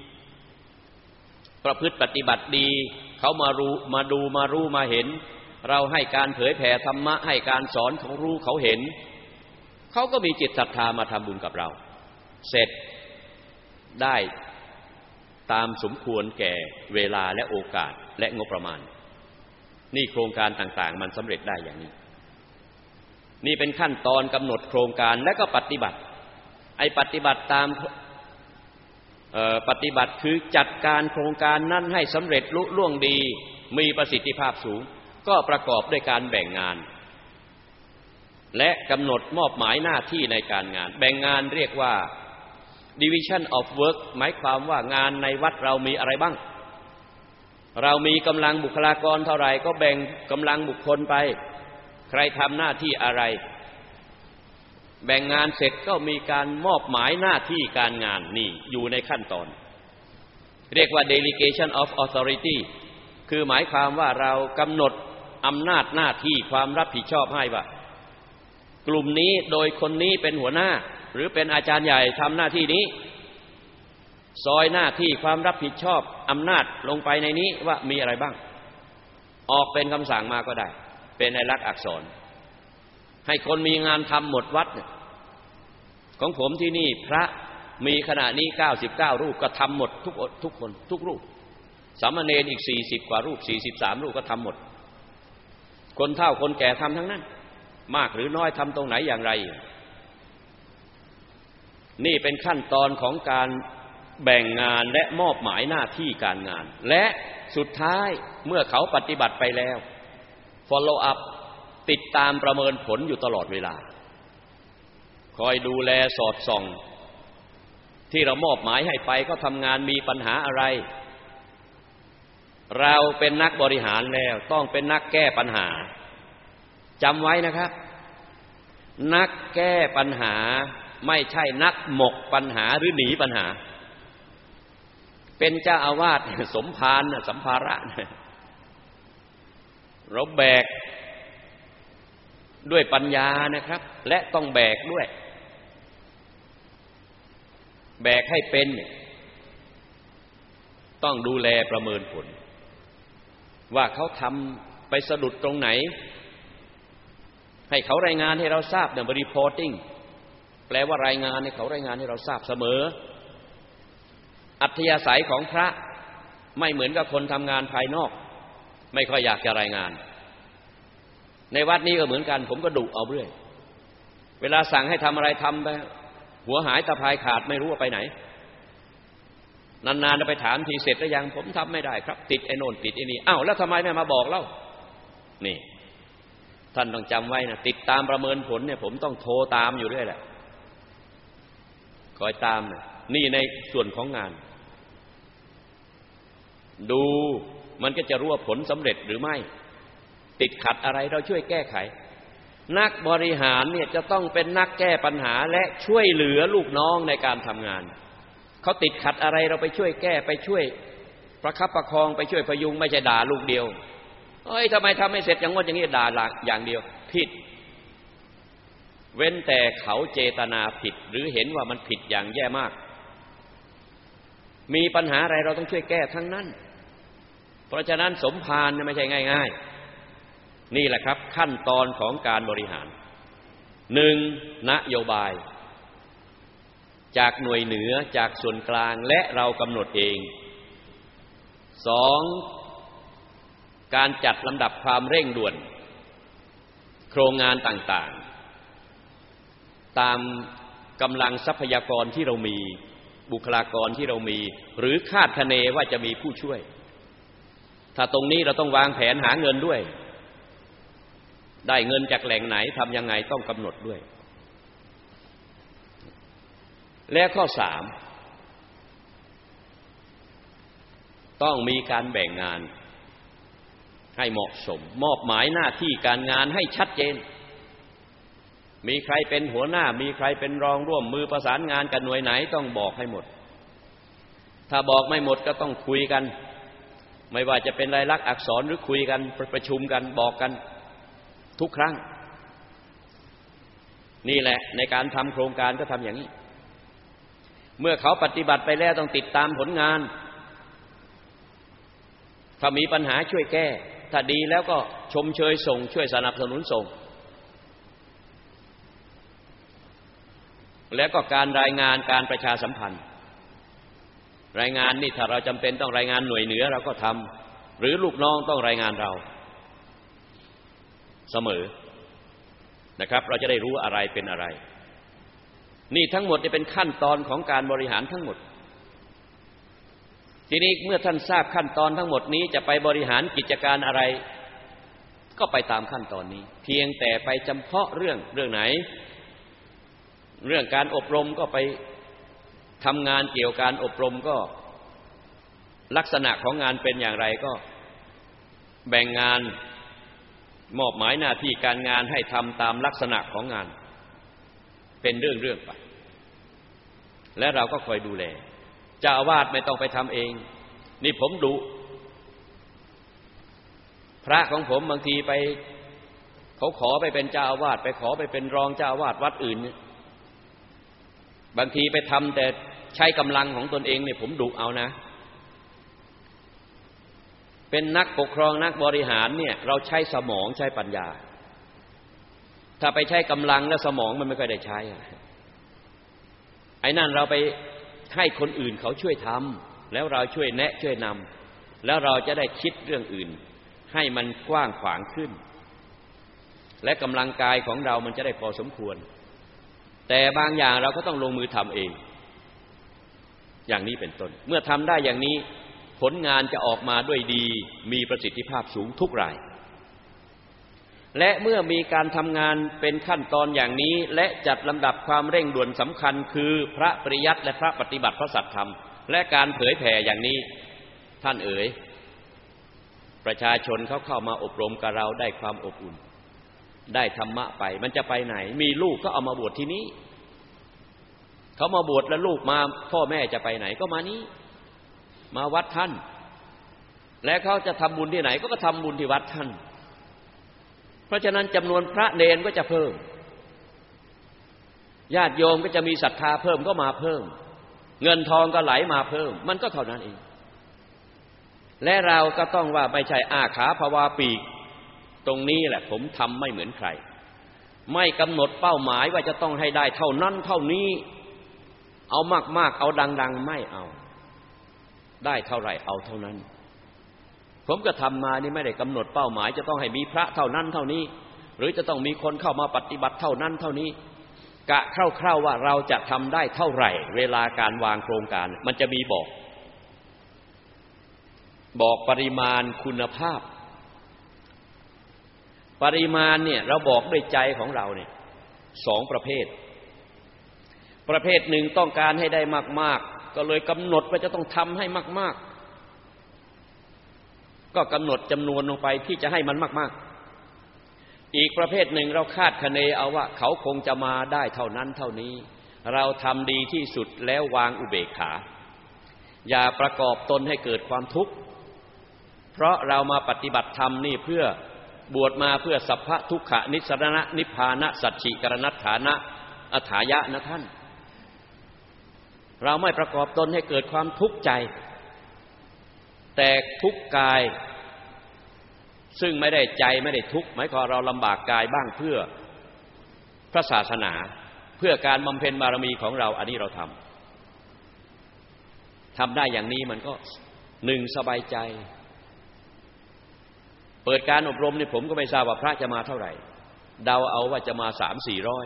ประพฤติปฏิบัติดีเขามารู้มาดูมารู้มาเห็นเราให้การเผยแผ่ธรรมะให้การสอนเขารู้เขาเห็นเขาก็มีจิตศรัทธามาทำบุญกับเราเสร็จได้ตามสมควรแก่เวลาและโอกาสและงบประมาณนี่โครงการต่างๆมันสำเร็จได้อย่างนี้นี่เป็นขั้นตอนกำหนดโครงการและก็ปฏิบัติไอ้ปฏิบัติตามปฏิบัติคือจัดการโครงการนั้นให้สำเร็จลุล่วงดีมีประสิทธิภาพสูงก็ประกอบด้วยการแบ่งงานและกำหนดมอบหมายหน้าที่ในการงานแบ่งงานเรียกว่า division of work หมายความว่างานในวัดเรามีอะไรบ้างเรามีกำลังบุคลากรเท่าไหร่ก็แบ่งกำลังบุคคลไปใครทำหน้าที่อะไรแบ่งงานเสร็จก็มีการมอบหมายหน้าที่การงานนี่อยู่ในขั้นตอนเรียกว่า delegation of authority คือหมายความว่าเรากำหนดอำนาจหน้าที่ความรับผิดชอบให้ว่ากลุ่มนี้โดยคนนี้เป็นหัวหน้าหรือเป็นอาจารย์ใหญ่ทำหน้าที่นี้ซอยหน้าที่ความรับผิดชอบอำนาจลงไปในนี้ว่ามีอะไรบ้างออกเป็นคำสั่งมาก็ได้เป็นในลักษณ์อักษรให้คนมีงานทำหมดวัดเนี่ยของผมที่นี่พระมีขณะนี้เก้าสิบเก้ารูปก็ทำหมดทุกทุกคนทุกรูปสามเณรอีกสี่สิบกว่ารูปสี่สิบสามรูปก็ทำหมดคนเฒ่าคนแก่ทำทั้งนั้นมากหรือน้อยทำตรงไหนอย่างไรนี่เป็นขั้นตอนของการแบ่งงานและมอบหมายหน้าที่การงานและสุดท้ายเมื่อเขาปฏิบัติไปแล้ว follow up ติดตามประเมินผลอยู่ตลอดเวลาคอยดูแลสอดส่องที่เรามอบหมายให้ไปเขาทำงานมีปัญหาอะไรเราเป็นนักบริหารแล้วต้องเป็นนักแก้ปัญหาจำไว้นะครับนักแก้ปัญหาไม่ใช่นักหมกปัญหาหรือหนีปัญหาเป็นเจ้าอาวาสสมภารสัมภาระเราแบกด้วยปัญญานะครับและต้องแบกด้วยแบกให้เป็นต้องดูแลประเมินผลว่าเขาทำไปสะดุดตรงไหนให้เขารายงานให้เราทราบเนี่ย reporting แปลว่ารายงานให้เขารายงานให้เราทราบเสมออัธยาศัยของพระไม่เหมือนกับคนทำงานภายนอกไม่ค่อยอยากจะรายงานในวัดนี้ก็เหมือนกันผมก็ดุเอาเรื่อยเวลาสั่งให้ทำอะไรทำไปหัวหายตะพายขาดไม่รู้ว่าไปไหนนานๆไปถามทีเสร็จแล้วยังผมทำไม่ได้ครับติดไอ้โน่นติดไอ้นี่อ้าวแล้วทำไมไม่มาบอกเล่านี่ท่านต้องจำไว้นะติดตามประเมินผลเนี่ยผมต้องโทรตามอยู่เรื่อยแหละคอยตามนะนี่ในส่วนของงานดูมันก็จะรู้ว่าผลสำเร็จหรือไม่ติดขัดอะไรเราช่วยแก้ไขนักบริหารเนี่ยจะต้องเป็นนักแก้ปัญหาและช่วยเหลือลูกน้องในการทำงานเขาติดขัดอะไรเราไปช่วยแก้ไปช่วยประคับประคองไปช่วยพยุงไม่ใช่ด่าลูกเดียวเอ้ยทำไมทำไม่เสร็จอย่างงดอย่างนี้ด่าอย่างเดียวผิดเว้นแต่เขาเจตนาผิดหรือเห็นว่ามันผิดอย่างแย่มากมีปัญหาอะไรเราต้องช่วยแก้ทั้งนั้นเพราะฉะนั้นสมภารไม่ใช่ง่ายๆนี่แหละครับขั้นตอนของการบริหารหนึ่งนโยบายจากหน่วยเหนือจากส่วนกลางและเรากำหนดเองสองการจัดลำดับความเร่งด่วนโครงงานต่างๆตามกำลังทรัพยากรที่เรามีบุคลากรที่เรามีหรือคาดคะเนว่าจะมีผู้ช่วยถ้าตรงนี้เราต้องวางแผนหาเงินด้วยได้เงินจากแหล่งไหนทำยังไงต้องกำหนดด้วยและข้อสามต้องมีการแบ่งงานให้เหมาะสมมอบหมายหน้าที่การงานให้ชัดเจนมีใครเป็นหัวหน้ามีใครเป็นรองร่วมมือประสานงานกับหน่วยไหนต้องบอกให้หมดถ้าบอกไม่หมดก็ต้องคุยกันไม่ว่าจะเป็นลายลักษณ์อักษรหรือคุยกันประชุมกันบอกกันทุกครั้งนี่แหละในการทำโครงการก็ทำอย่างนี้เมื่อเขาปฏิบัติไปแล้วต้องติดตามผลงานถ้ามีปัญหาช่วยแก้ถ้าดีแล้วก็ชมเชยส่งช่วยสนับสนุนส่งแล้วก็การรายงานการประชาสัมพันธ์รายงานนี่ถ้าเราจำเป็นต้องรายงานหน่วยเหนือเราก็ทำหรือลูกน้องต้องรายงานเราเสมอนะครับเราจะได้รู้อะไรเป็นอะไรนี่ทั้งหมดจะเป็นขั้นตอนของการบริหารทั้งหมดทีนี้เมื่อท่านทราบขั้นตอนทั้งหมดนี้จะไปบริหารกิจการอะไรก็ไปตามขั้นตอนนี้เพียงแต่ไปจำเพาะเรื่องเรื่องไหนเรื่องการอบรมก็ไปทำงานเกี่ยวกับการอบรมก็ลักษณะของงานเป็นอย่างไรก็แบ่งงานมอบหมายหน้าที่การงานให้ทำตามลักษณะของงานเป็นเรื่องๆไปและเราก็คอยดูแลเจ้าอาวาสไม่ต้องไปทำเองนี่ผมดูพระของผมบางทีไปเขาขอไปเป็นเจ้าอาวาสไปขอไปเป็นรองเจ้าอาวาสวัดอื่นเนี่ยบางทีไปทำแต่ใช้กำลังของตนเองเนี่ยผมดุเอานะเป็นนักปกครองนักบริหารเนี่ยเราใช้สมองใช้ปัญญาถ้าไปใช้กำลังแล้วสมองมันไม่ค่อยได้ใช้ไอ้นั่นเราไปให้คนอื่นเขาช่วยทำแล้วเราช่วยแนะช่วยนำแล้วเราจะได้คิดเรื่องอื่นให้มันกว้างขวางขึ้นและกำลังกายของเรามันจะได้พอสมควรแต่บางอย่างเราก็ต้องลงมือทำเองอย่างนี้เป็นต้นเมื่อทำได้อย่างนี้ผลงานจะออกมาด้วยดีมีประสิทธิภาพสูงทุกรายและเมื่อมีการทำงานเป็นขั้นตอนอย่างนี้และจัดลำดับความเร่งด่วนสำคัญคือพระปริยัติและพระปฏิบัติพระสัทธรรมและการเผยแผ่อย่างนี้ท่านเอ๋ยประชาชนเขาเข้ามาอบรมกับเราได้ความอบอุ่นได้ธรรมะไปมันจะไปไหนมีลูกก็เอามาบวชที่นี้เขามาบวชแล้วลูกมาพ่อแม่จะไปไหนก็มานี้มาวัดท่านและเขาจะทำบุญที่ไหนก็ทำบุญที่วัดท่านเพราะฉะนั้นจำนวนพระเนรก็จะเพิ่มญาติโยมก็จะมีศรัทธาเพิ่มก็มาเพิ่มเงินทองก็ไหลมาเพิ่มมันก็เท่านั้นเองและเราก็ต้องว่าไม่ใช่อาขาภวาปีกตรงนี้แหละผมทำไม่เหมือนใครไม่กำหนดเป้าหมายว่าจะต้องให้ได้เท่านั้นเท่านี้เอามากๆเอาดังๆไม่เอาได้เท่าไหร่เอาเท่านั้นผมก็ทำมานี่ไม่ได้กำหนดเป้าหมายจะต้องให้มีพระเท่านั้นเท่านี้หรือจะต้องมีคนเข้ามาปฏิบัติเท่านั้นเท่านี้กะคร่าวๆว่าเราจะทำได้เท่าไหร่เวลาการวางโครงการมันจะมีบอกบอกปริมาณคุณภาพปริมาณเนี่ยเราบอกด้วยใจของเราเนี่ยสองประเภทประเภทหนึ่งต้องการให้ได้มากๆก็เลยกำหนดว่าจะต้องทำให้มากๆก็กำหนดจำนวนลงไปที่จะให้มันมากๆอีกประเภทหนึ่งเราคาดคะเนเอาว่าเขาคงจะมาได้เท่านั้นเท่านี้เราทำดีที่สุดแล้ววางอุเบกขาอย่าประกอบตนให้เกิดความทุกข์เพราะเรามาปฏิบัติธรรมนี่เพื่อบวชมาเพื่อสัพพะทุกขนิสรณะนิพพานะสัจฉิกรณัฏฐานะอถายะนะท่านเราไม่ประกอบตนให้เกิดความทุกข์ใจแต่ทุกข์กายซึ่งไม่ได้ใจไม่ได้ทุกข์หมายความเราลำบากกายบ้างเพื่อพระศาสนาเพื่อการบำเพ็ญบารมีของเราอันนี้เราทำทำได้อย่างนี้มันก็หนึ่งสบายใจเปิดการอบรมนี่ผมก็ไม่ทราบว่าพระจะมาเท่าไหร่เดาเอาว่าจะมาสามสี่ร้อย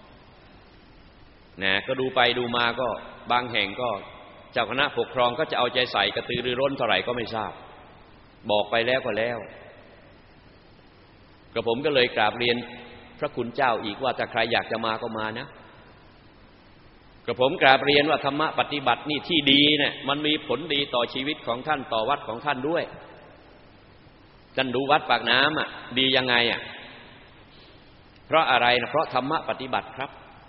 นะก็ดูไปดูมาก็บางแห่งก็เจ้าคณะปกครองก็จะเอาใจใส่กระตือรือร้นเท่าไหร่ก็ไม่ทราบบอกไปแล้วก็แล้วกระผมก็เลยกราบเรียนพระคุณเจ้าอีกว่าถ้าใครอยากจะมาก็มานะกระผมกราบเรียนว่าธรรมะปฏิบัตินี่ที่ดีเนี่ยมันมีผลดีต่อชีวิตของท่านต่อวัดของท่านด้วยท่านดูวัดปากน้ำอ่ะดียังไงอ่ะเพราะอะไรนะเพราะธรรมะปฏิบัติครับ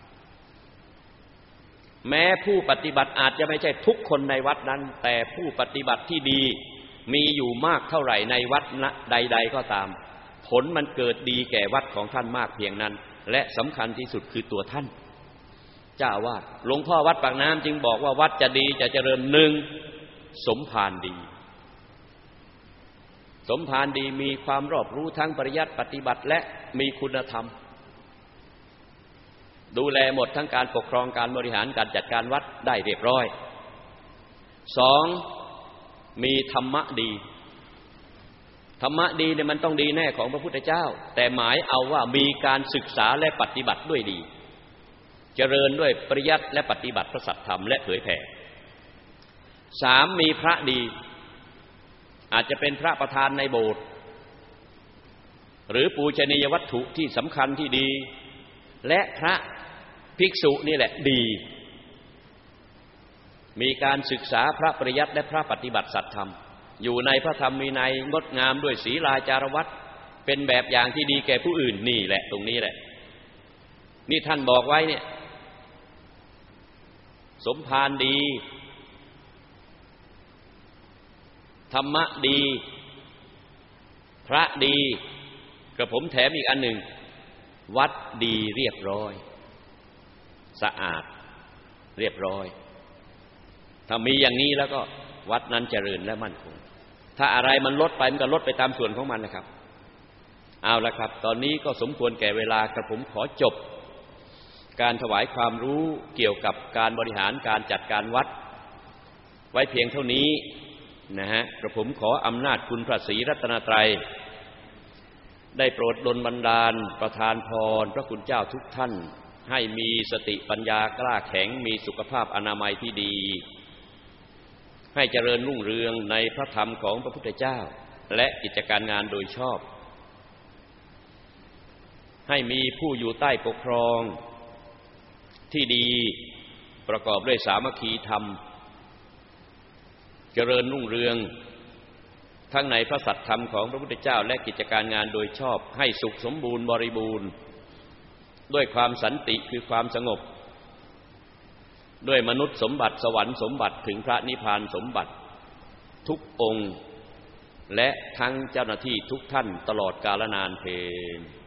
แม้ผู้ปฏิบัติอาจจะไม่ใช่ทุกคนในวัดนั้นแต่ผู้ปฏิบัติที่ดีมีอยู่มากเท่าไหร่ในวัดใดๆก็ตามผลมันเกิดดีแก่วัดของท่านมากเพียงนั้นและสำคัญที่สุดคือตัวท่านเจ้าอาวาสหลวงพ่อวัดปากน้ำจึงบอกว่าวัดจะดีจะเจริญหนึ่งสมภารดีสมภารดีมีความรอบรู้ทั้งปริยัติปฏิบัติและมีคุณธรรมดูแลหมดทั้งการปกครองการบริหารการจัดการวัดได้เรียบร้อยสองมีธรรมะดีธรรมะดีเนี่ยมันต้องดีแน่ของพระพุทธเจ้าแต่หมายเอาว่ามีการศึกษาและปฏิบัติด้วยดีเจริญด้วยปริยัติและปฏิบัติพระสัทธรรมและเผยแผ่สามมีพระดีอาจจะเป็นพระประธานในโบสถ์หรือปูชนียวัตถุที่สำคัญที่ดีและพระภิกษุนี่แหละดีมีการศึกษาพระปริยัติและพระปฏิบัติสัตธรรมอยู่ในพระธรรมวินัยงดงามด้วยศีลาจารวัตรเป็นแบบอย่างที่ดีแก่ผู้อื่นนี่แหละตรงนี้แหละนี่ท่านบอกไว้เนี่ยสมภารดีธรรมะดีพระดีกระผมแถมอีกอันหนึ่งวัดดีเรียบร้อยสะอาดเรียบร้อยถ้ามีอย่างนี้แล้วก็วัดนั้นเจริญและมั่นคงถ้าอะไรมันลดไปมันก็ลดไปตามส่วนของมันนะครับเอาละครับตอนนี้ก็สมควรแก่เวลากระผมขอจบการถวายความรู้เกี่ยวกับการบริหารการจัดการวัดไว้เพียงเท่านี้นะฮะกระผมขออำนาจคุณพระศรีรัตนตรัยได้โปรดดลบันดาลประทานพรพระคุณเจ้าทุกท่านให้มีสติปัญญากล้าแข็งมีสุขภาพอนามัยที่ดีให้เจริญรุ่งเรืองในพระธรรมของพระพุทธเจ้าและกิจการงานโดยชอบให้มีผู้อยู่ใต้ปกครองที่ดีประกอบด้วยสามัคคีธรรมเจริญรุ่งเรืองทั้งในพระสัทธรรมของพระพุทธเจ้าและกิจการงานโดยชอบให้สุขสมบูรณ์บริบูรณ์ด้วยความสันติคือความสงบด้วยมนุษย์สมบัติสวรรค์สมบัติถึงพระนิพพานสมบัติทุกองค์และทั้งเจ้าหน้าที่ทุกท่านตลอดกาลนานเทอญ